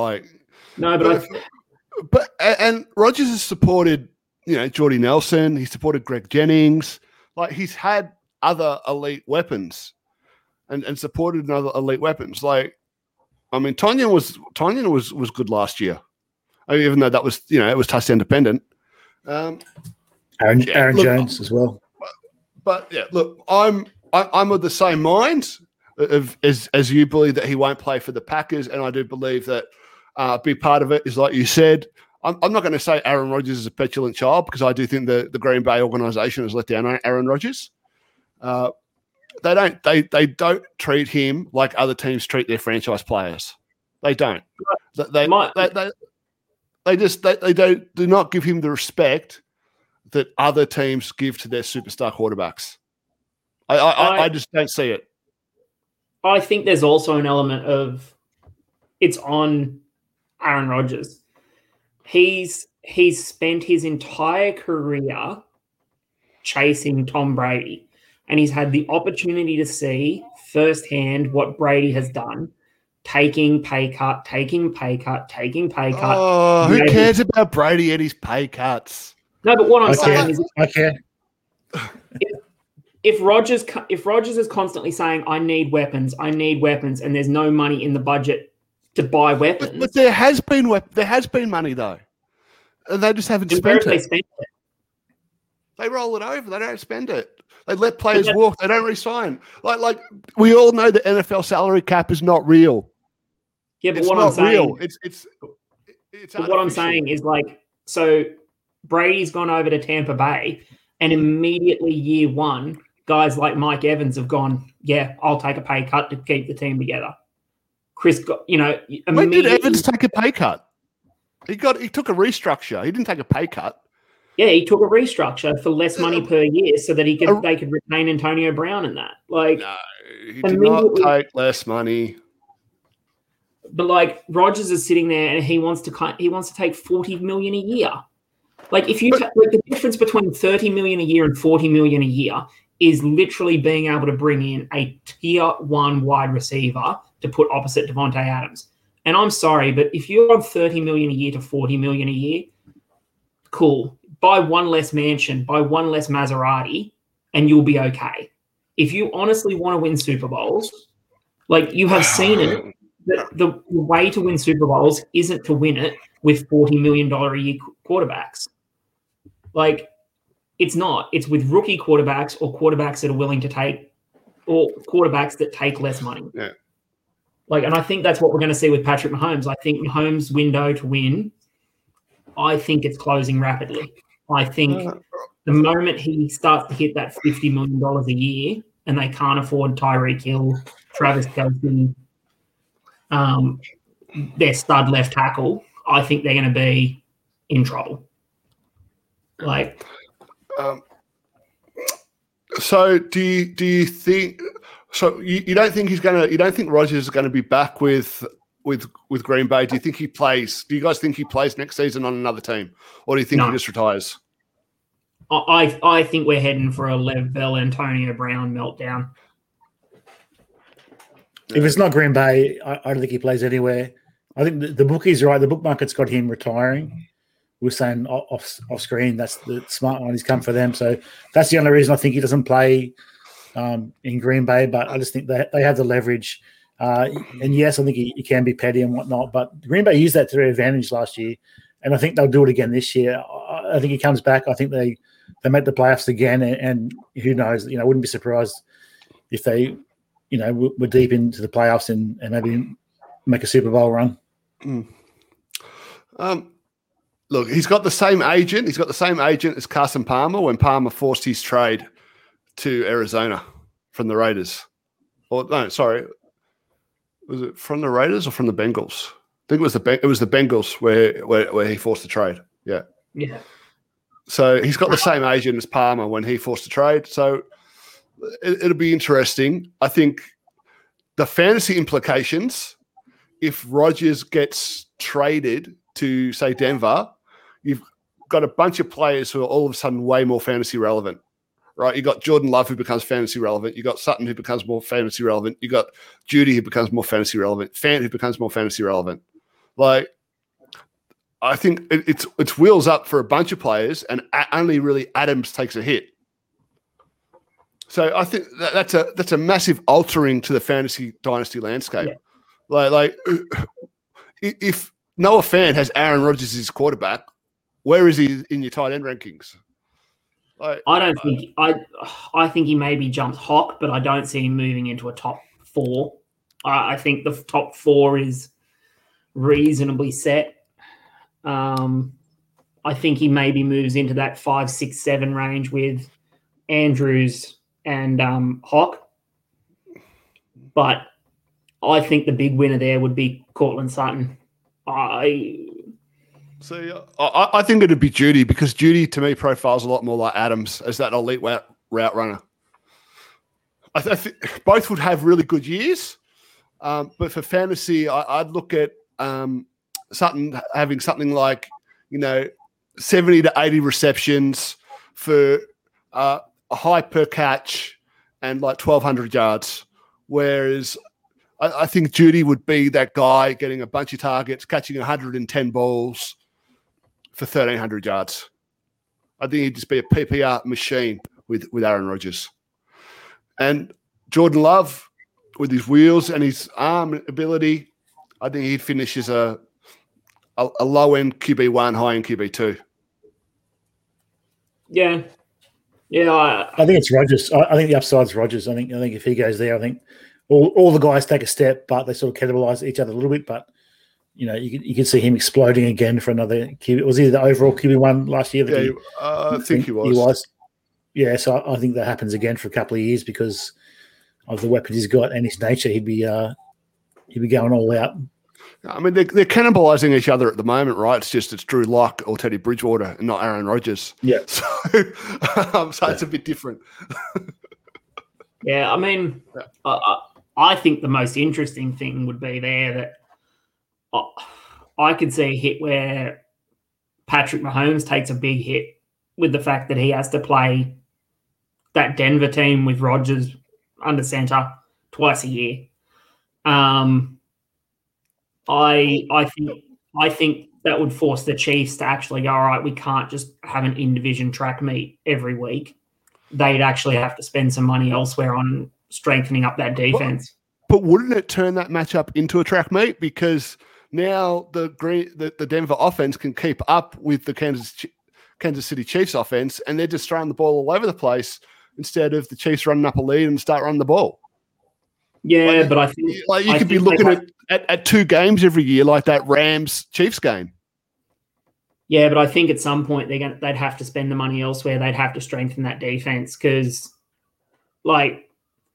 And Rodgers has supported, Jordy Nelson. He supported Greg Jennings. Like, he's had other elite weapons, and supported other elite weapons. Like, I mean, Tonyan was good last year, even though that was it was touchdown dependent. Aaron Jones as well. But yeah, look, I'm of the same mind as you believe that he won't play for the Packers, and I do believe that a big part of it is, like you said, I'm not going to say Aaron Rodgers is a petulant child, because I do think the Green Bay organization has let down Aaron Rodgers. They don't treat him like other teams treat their franchise players. They don't. They do not give him the respect that other teams give to their superstar quarterbacks. I just don't see it. I think there's also an element of it's on Aaron Rodgers. He's spent his entire career chasing Tom Brady, and he's had the opportunity to see firsthand what Brady has done, taking pay cut. Oh, who cares about Brady and his pay cuts? No, but what I'm saying is, I care. If Rodgers is constantly saying, I need weapons, and there's no money in the budget to buy weapons. But there has been money, though. And they just haven't spent it. They roll it over. They don't spend it. They let players walk. They don't re-sign. Like we all know the NFL salary cap is not real. Yeah, but it's what not I'm saying, real. It's what I'm saying is, like, so Brady's gone over to Tampa Bay, and immediately year one, guys like Mike Evans have gone, yeah, I'll take a pay cut to keep the team together. Chris got, when did Evans take a pay cut? He took a restructure. He didn't take a pay cut. Yeah, he took a restructure for less money per year so that they could retain Antonio Brown in that. Like, no, he did not take less money. But like, Rodgers is sitting there and he wants to take $40 million a year. Like, the difference between $30 million a year and $40 million a year is literally being able to bring in a tier 1 wide receiver to put opposite Devontae Adams. And I'm sorry, but if you're on $30 million a year to $40 million a year, cool. Buy one less mansion, buy one less Maserati, and you'll be okay. If you honestly want to win Super Bowls, like, you have seen it, that the way to win Super Bowls isn't to win it with $40 million a year quarterbacks. Like, it's not. It's with rookie quarterbacks or quarterbacks that are willing to take, or quarterbacks that take less money. Yeah. Like, and I think that's what we're going to see with Patrick Mahomes. I think Mahomes' window to win, I think it's closing rapidly. I think the moment he starts to hit that $50 million a year and they can't afford Tyreek Hill, Travis Kelce, their stud left tackle, I think they're going to be in trouble. Like, so do you think? So you don't think Rodgers is going to be back with Green Bay? Do you think he plays? Do you guys think he plays next season on another team, or do you think he just retires? I think we're heading for a Lev Bell, Antonio Brown meltdown. If it's not Green Bay, I don't think he plays anywhere. I think the bookies are right. The book market's got him retiring. We're saying off screen, that's the smart one. He's come for them. So that's the only reason I think he doesn't play in Green Bay. But I just think they have the leverage. And yes, I think he can be petty and whatnot. But Green Bay used that to their advantage last year. And I think they'll do it again this year. I think he comes back. I think they make the playoffs again. And who knows? I wouldn't be surprised if they, were deep into the playoffs and maybe make a Super Bowl run. Look, he's got the same agent. He's got the same agent as Carson Palmer when Palmer forced his trade to Arizona from the Raiders. Or no, sorry, was it from the Raiders or from the Bengals? I think it was the Bengals where he forced the trade. Yeah. Yeah. So he's got the same agent as Palmer when he forced a trade. So it'll be interesting. I think the fantasy implications, if Rodgers gets traded to, say, Denver, you've got a bunch of players who are all of a sudden way more fantasy relevant, right? You got Jordan Love who becomes fantasy relevant. You got Sutton who becomes more fantasy relevant. You got Judy who becomes more fantasy relevant. Fant who becomes more fantasy relevant. Like, I think it's wheels up for a bunch of players, and only really Adams takes a hit. So I think that's a massive altering to the fantasy dynasty landscape. Yeah. Like if Noah Fant has Aaron Rodgers as his quarterback, where is he in your tight end rankings? I think he maybe jumps Hawk, but I don't see him moving into a top 4. I think the top 4 is reasonably set. I think he maybe moves into that 5, 6, 7 range with Andrews and Hawk. But I think the big winner there would be Courtland Sutton. I think it'd be Judy, because Judy to me profiles a lot more like Adams as that elite route runner. I think both would have really good years, but for fantasy, I'd look at Sutton having something like 70 to 80 receptions for a high per catch and like 1,200 yards, whereas I think Judy would be that guy getting a bunch of targets, catching 110 balls for 1,300 yards. I think he'd just be a PPR machine with Aaron Rodgers. And Jordan Love, with his wheels and his arm ability, I think he'd finish as a low-end QB1, high-end QB2. Yeah. I think it's Rodgers. I think the upside's Rodgers. I think if he goes there, I think all the guys take a step, but they sort of cannibalize each other a little bit. But you can see him exploding again for another QB. Was he the overall QB1 last year? Yeah, I think he was. He was. Yeah, so I think that happens again for a couple of years because of the weapons he's got and his nature. He'd be going all out. I mean, they're cannibalizing each other at the moment, right? It's Drew Lock or Teddy Bridgewater and not Aaron Rodgers. Yeah. So it's a bit different. Yeah, I mean, I think the most interesting thing would be there that I could see a hit where Patrick Mahomes takes a big hit with the fact that he has to play that Denver team with Rodgers under center twice a year. I think that would force the Chiefs to actually go, all right, we can't just have an in-division track meet every week. They'd actually have to spend some money elsewhere on strengthening up that defense. But wouldn't it turn that matchup into a track meet? Because now the Denver offense can keep up with the Kansas City Chiefs offense, and they're just throwing the ball all over the place instead of the Chiefs running up a lead and start running the ball. Yeah, but I think you could be looking at 2 games every year, like that Rams Chiefs game. Yeah, but I think at some point they'd have to spend the money elsewhere. They'd have to strengthen that defense because, like,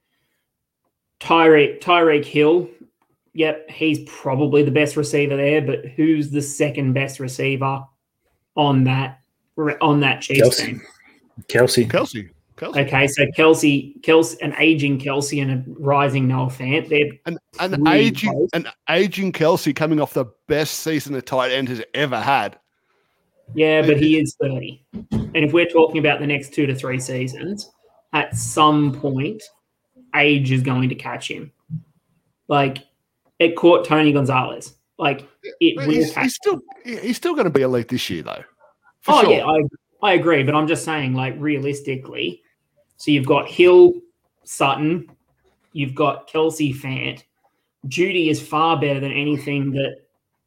Tyreek Hill, yep, he's probably the best receiver there, but who's the second best receiver on that Chiefs team? Kelsey. Okay, so Kelsey, an aging Kelsey and a rising Noah Fant. They're an aging Kelsey coming off the best season a tight end has ever had. Yeah, but he is 30. And if we're talking about the next 2 to 3 seasons, at some point, age is going to catch him. Like, it caught Tony Gonzalez. Like, it will catch him. He's still going to be elite this year, though. Sure. Yeah, I agree. But I'm just saying, like, realistically, so you've got Hill, Sutton, you've got Kelsey, Fant. Judy is far better than anything that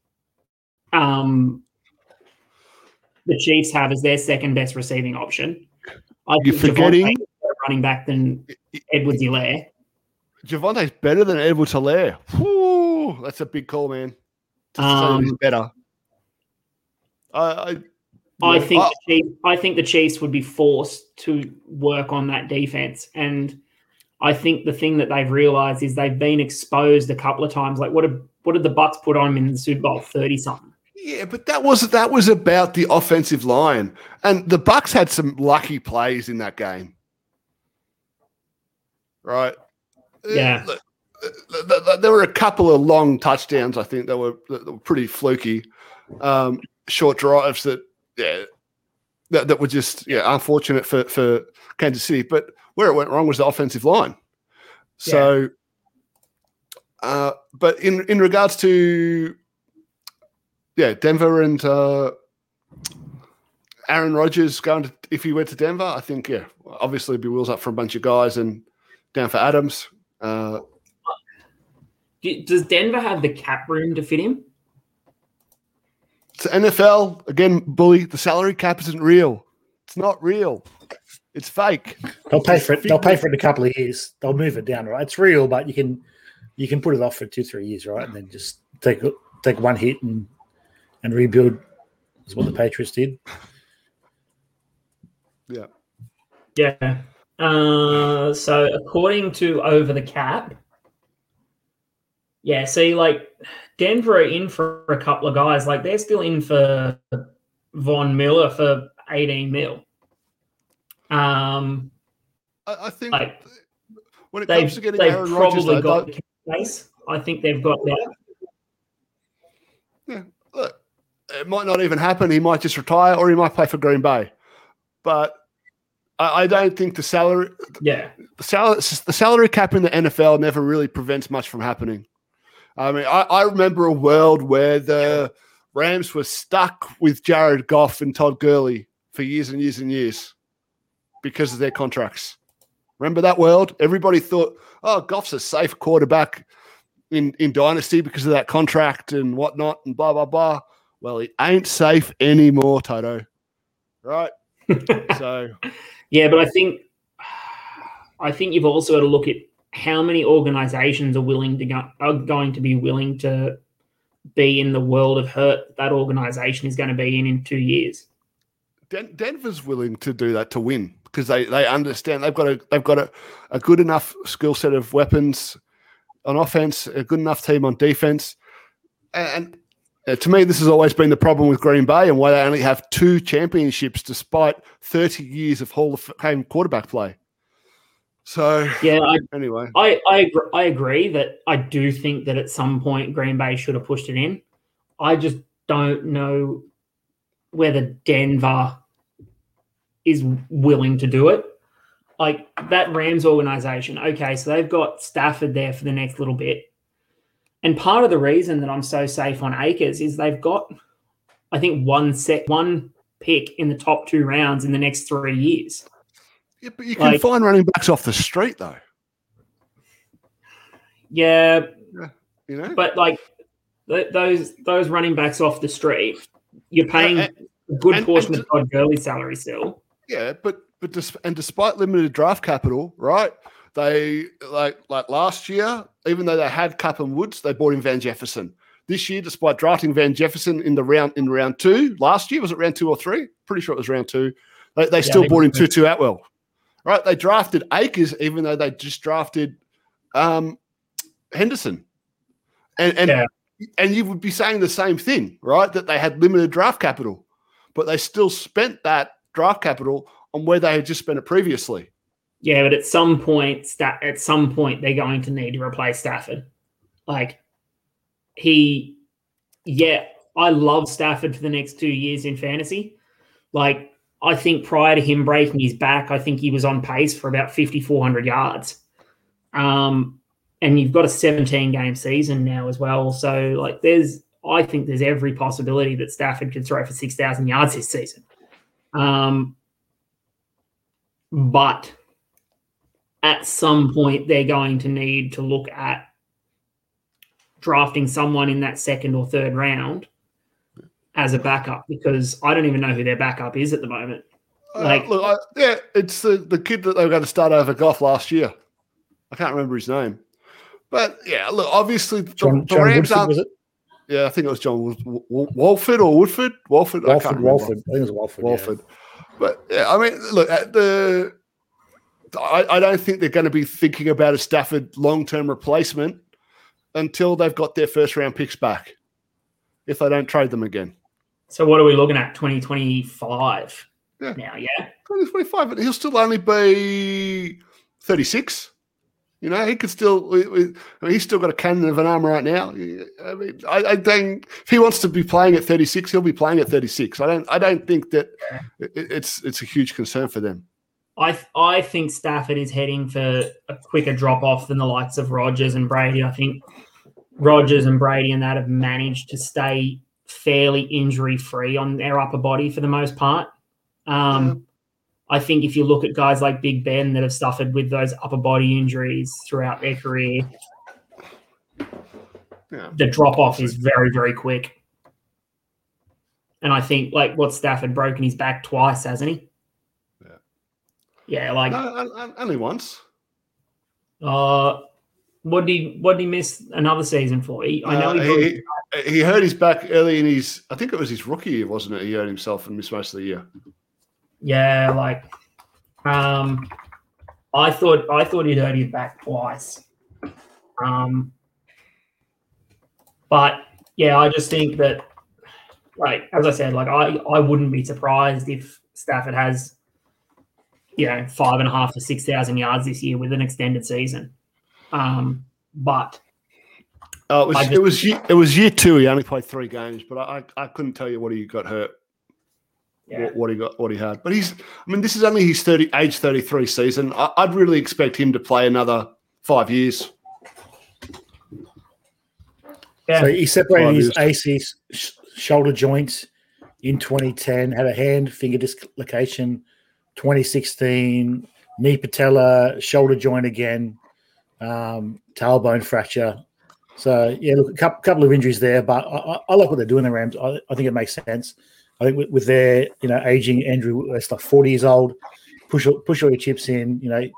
the Chiefs have as their second best receiving option. You're forgetting running back than Edwards-Helaire. Javonte's better than Edwards-Helaire. Whoo, that's a big call, man. He's better. I think the Chiefs would be forced to work on that defense, and I think the thing that they've realized is they've been exposed a couple of times. Like, what did the Bucs put on them in the Super Bowl? 30-something. Yeah, but that was about the offensive line, and the Bucks had some lucky plays in that game, right? Yeah, there were a couple of long touchdowns. I think that were pretty fluky, short drives that were just unfortunate for Kansas City. But where it went wrong was the offensive line. So, but in regards to Denver and Aaron Rodgers if he went to Denver, I think obviously it'd be wheels up for a bunch of guys and down for Adams. Does Denver have the cap room to fit him? It's NFL again, bully. The salary cap isn't real. It's not real. It's fake. They'll pay for it. They'll pay for it in a couple of years. They'll move it down, right? It's real, but you can put it off for 2-3 years, right? And then just take one hit and rebuild. Is what the Patriots did. Yeah. Yeah. So according to Over the Cap, see, like Denver are in for a couple of guys. Like they're still in for Von Miller for 18 mil. I think when it comes to getting Aaron Rodgers, probably got the case. I think they've got that. Yeah, look, it might not even happen. He might just retire, or he might play for Green Bay. But I don't think the salary cap in the NFL never really prevents much from happening. I mean, I remember a world where the Rams were stuck with Jared Goff and Todd Gurley for years and years and years because of their contracts. Remember that world? Everybody thought, Goff's a safe quarterback in Dynasty because of that contract and whatnot and blah, blah, blah. Well, it ain't safe anymore, Toto. Right? So... Yeah, but I think you've also got to look at how many organizations are going to be willing to be in the world of hurt that organization is going to be in 2 years. Denver's willing to do that to win because they understand they've got a good enough skill set of weapons on offense, a good enough team on defense, and to me, this has always been the problem with Green Bay and why they only have 2 championships despite 30 years of Hall of Fame quarterback play. So, anyway. I agree that I do think that at some point Green Bay should have pushed it in. I just don't know whether Denver is willing to do it. Like that Rams organization, okay, so they've got Stafford there for the next little bit. And part of the reason that I'm so safe on Akers is they've got, I think, one pick in the top 2 rounds in the next 3 years. Yeah, but you can find running backs off the street, though. Yeah, but those running backs off the street, you're paying a good portion of Todd Gurley's salary still. Yeah, but despite limited draft capital, right? They like last year, even though they had Cup and Woods, they bought in Van Jefferson. This year, despite drafting Van Jefferson in round 2, last year was it round 2 or 3? Pretty sure it was round 2. They still bought in Tutu Atwell. Right? They drafted Akers, even though they just drafted Henderson, and you would be saying the same thing, right? That they had limited draft capital, but they still spent that draft capital on where they had just spent it previously. Yeah, but at some point they're going to need to replace Stafford. I love Stafford for the next 2 years in fantasy. Like, I think prior to him breaking his back, I think he was on pace for about 5,400 yards. And you've got a 17-game season now as well. So, I think there's every possibility that Stafford could throw for 6,000 yards this season. But at some point, they're going to need to look at drafting someone in that 2nd or 3rd round as a backup, because I don't even know who their backup is at the moment. It's the kid that they were going to start over Goff last year. I can't remember his name. But, obviously John Rams Woodford, aren't... was it? Yeah, I think it was John Walford or Woodford. Walford. I can't remember. Walford. I think it was Walford. Walford. Yeah. But, I mean, look, I don't think they're going to be thinking about a Stafford long-term replacement until they've got their first-round picks back. if they don't trade them again. So what are we looking at? 2025 now, yeah? 2025, but he'll still only be 36. He could still. He's still got a cannon of an arm right now. I think if he wants to be playing at 36, he'll be playing at 36. I don't think that it's a huge concern for them. I think Stafford is heading for a quicker drop off than the likes of Rodgers and Brady. I think Rodgers and Brady and that have managed to stay fairly injury free on their upper body for the most part. I think if you look at guys like Big Ben that have suffered with those upper body injuries throughout their career, the drop-off is very, very quick. And I think, what Stafford broken his back twice, hasn't he? Yeah, No, only once. What did he miss another season for? He hurt his back early in his. I think it was his rookie year, wasn't it? He hurt himself and missed most of the year. Yeah, I thought he'd hurt his back twice. But yeah, I just think that, as I said, I wouldn't be surprised if Stafford has, 5,500 to 6,000 yards this year with an extended season. But it was year 2. He only played 3 games, but I couldn't tell you what he got hurt. Yeah. What he had, but this is only his age 33 season. I'd really expect him to play another 5 years. Yeah. So he separated his AC shoulder joints in 2010. Had a hand finger dislocation. 2016 knee patella, shoulder joint again, tailbone fracture. So yeah, look, a couple of injuries there, but I like what they're doing. The Rams. I think it makes sense. I think with their, aging Andrew West, 40 years old, push all your chips in,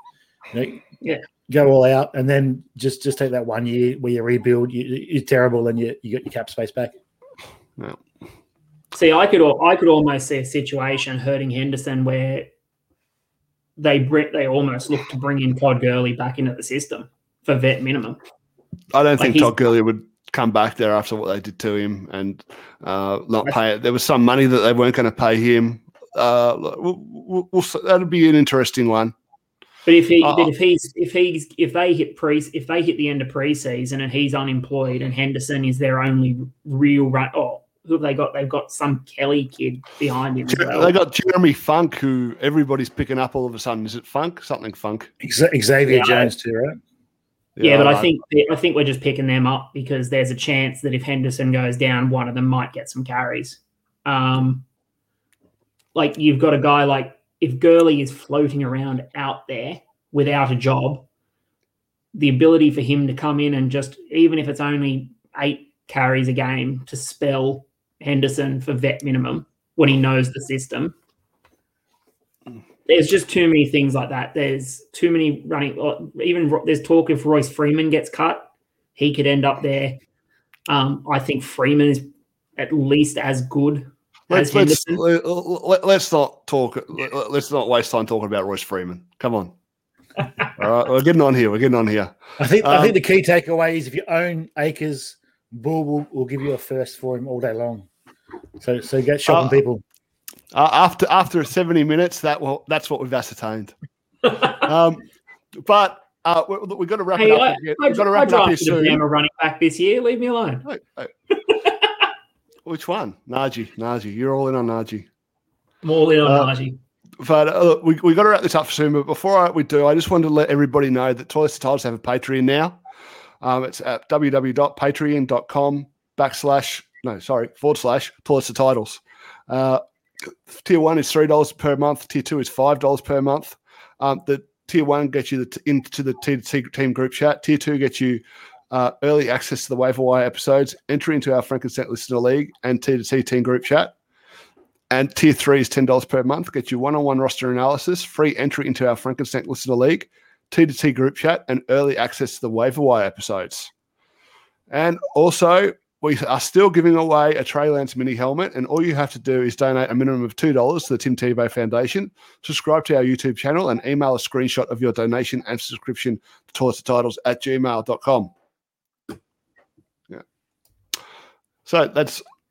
go all out, and then just take that 1 year where you rebuild. You're terrible, and you got your cap space back. No. See, I could almost see a situation hurting Henderson where they almost look to bring in Todd Gurley back into the system for vet minimum. I don't think Todd Gurley would come back there after what they did to him and not pay it. There was some money that they weren't going to pay him. That'd be an interesting one. But if they hit the end of preseason and he's unemployed and Henderson is their only real run. Oh, who have they got? They've got some Kelly kid behind him as well. They got Jeremy Funk, who everybody's picking up all of a sudden. Is it Funk? Something Funk. Xavier Jones too, right? Yeah, but I think we're just picking them up because there's a chance that if Henderson goes down, one of them might get some carries. You've got a guy if Gurley is floating around out there without a job, the ability for him to come in and just, even if it's only 8 carries a game, to spell Henderson for vet minimum when he knows the system. There's just too many things like that. There's too many running. Even there's talk if Royce Freeman gets cut, he could end up there. I think Freeman is at least as good as Henderson. Let's not waste time talking about Royce Freeman. Come on. All right, we're getting on here. I think the key takeaway is if you own Akers, Bull will give you a first for him all day long. So get shopping people. After 70 minutes, that's what we've ascertained. But we've got to wrap it up. We've got to wrap it up here soon. I'm a running back this year. Leave me alone. Hey. Which one? Najee. You're all in on Najee. I'm all in on Najee. But we got to wrap this up soon. But before we do, I just wanted to let everybody know that Toilets to Titles have a Patreon now. It's at www.patreon.com/Toilets to Titles. Tier 1 is $3 per month. Tier 2 is $5 per month. The Tier 1 gets you into the team group chat. Tier 2 gets you early access to the waiver wire episodes, entry into our Frankenstein Listener League, and T2T team group chat. And Tier 3 is $10 per month. Gets you one-on-one roster analysis, free entry into our Frankenstein Listener League, T2T group chat, and early access to the waiver wire episodes. And also, we are still giving away a Trey Lance mini helmet, and all you have to do is donate a minimum of $2 to the Tim Tebow Foundation, subscribe to our YouTube channel, and email a screenshot of your donation and subscription to toilets2titles@gmail.com. Yeah. So that's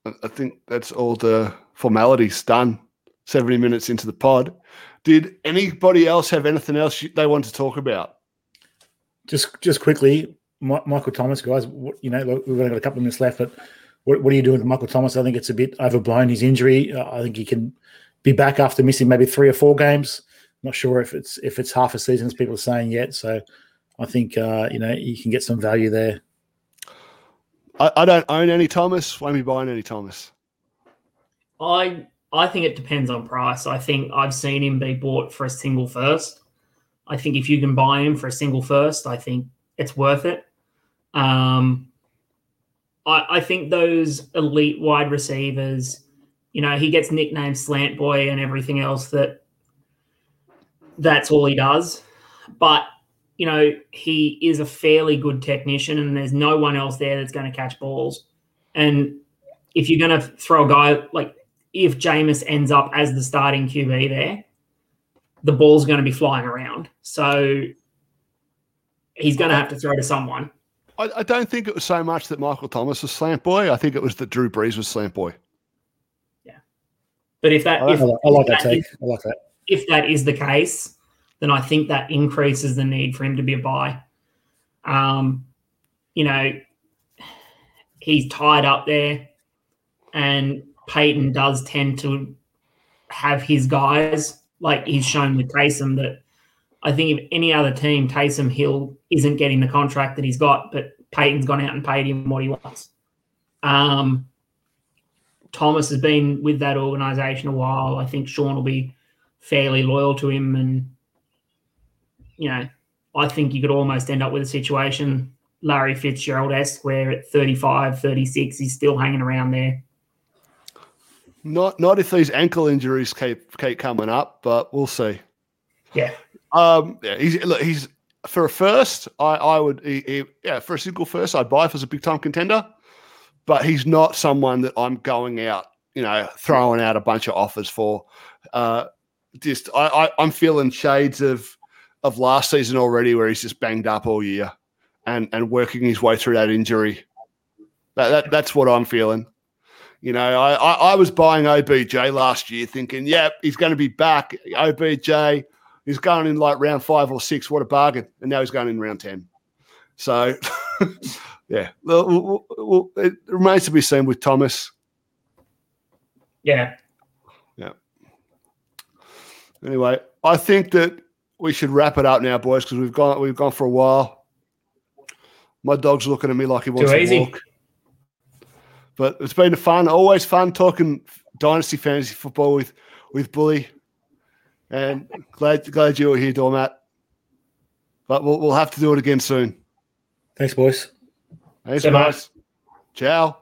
I think that's all the formalities done. 70 minutes into the pod. Did anybody else have anything else they want to talk about? Just quickly, Michael Thomas, guys. We've only got a couple of minutes left, but what are you doing with Michael Thomas? I think it's a bit overblown, his injury. I think he can be back after missing maybe 3 or 4 games. Not sure if it's half a season, as people are saying yet. So I think you can get some value there. I don't own any Thomas. Won't be buying any Thomas. I think it depends on price. I think I've seen him be bought for a single first. I think if you can buy him for a single first, I think it's worth it. I think those elite wide receivers, he gets nicknamed Slant Boy and everything else. That's all he does. But, he is a fairly good technician, and there's no one else there that's going to catch balls. And if you're going to throw a guy like, if Jameis ends up as the starting QB there, the ball's going to be flying around. So he's going to have to throw to someone. I don't think it was so much that Michael Thomas was Slant Boy. I think it was that Drew Brees was Slant Boy. Yeah. But if that, I like that take. I like that. If that is the case, then I think that increases the need for him to be a buy. He's tied up there, and Peyton does tend to have his guys, like he's shown with Taysom, that I think if any other team, Taysom Hill isn't getting the contract that he's got, but Peyton's gone out and paid him what he wants. Thomas has been with that organisation a while. I think Sean will be fairly loyal to him, and I think you could almost end up with a situation Larry Fitzgerald-esque where at 35, 36, he's still hanging around there. Not if these ankle injuries keep coming up, but we'll see. Yeah. He's for a first. I would for a single first I'd buy if it's a big time contender, but he's not someone that I'm going out throwing out a bunch of offers for. I'm feeling shades of last season already, where he's just banged up all year and working his way through that injury. That's what I'm feeling. I was buying OBJ last year thinking, he's going to be back. OBJ, he's going in like round 5 or 6. What a bargain. And now he's going in round 10. So, it remains to be seen with Thomas. Yeah. Yeah. Anyway, I think that we should wrap it up now, boys, because we've gone for a while. My dog's looking at me like he wants to walk. But it's been always fun talking Dynasty Fantasy Football with Bully. And glad you were here, Dormat. But we'll have to do it again soon. Thanks, boys. Thanks, guys. Ciao.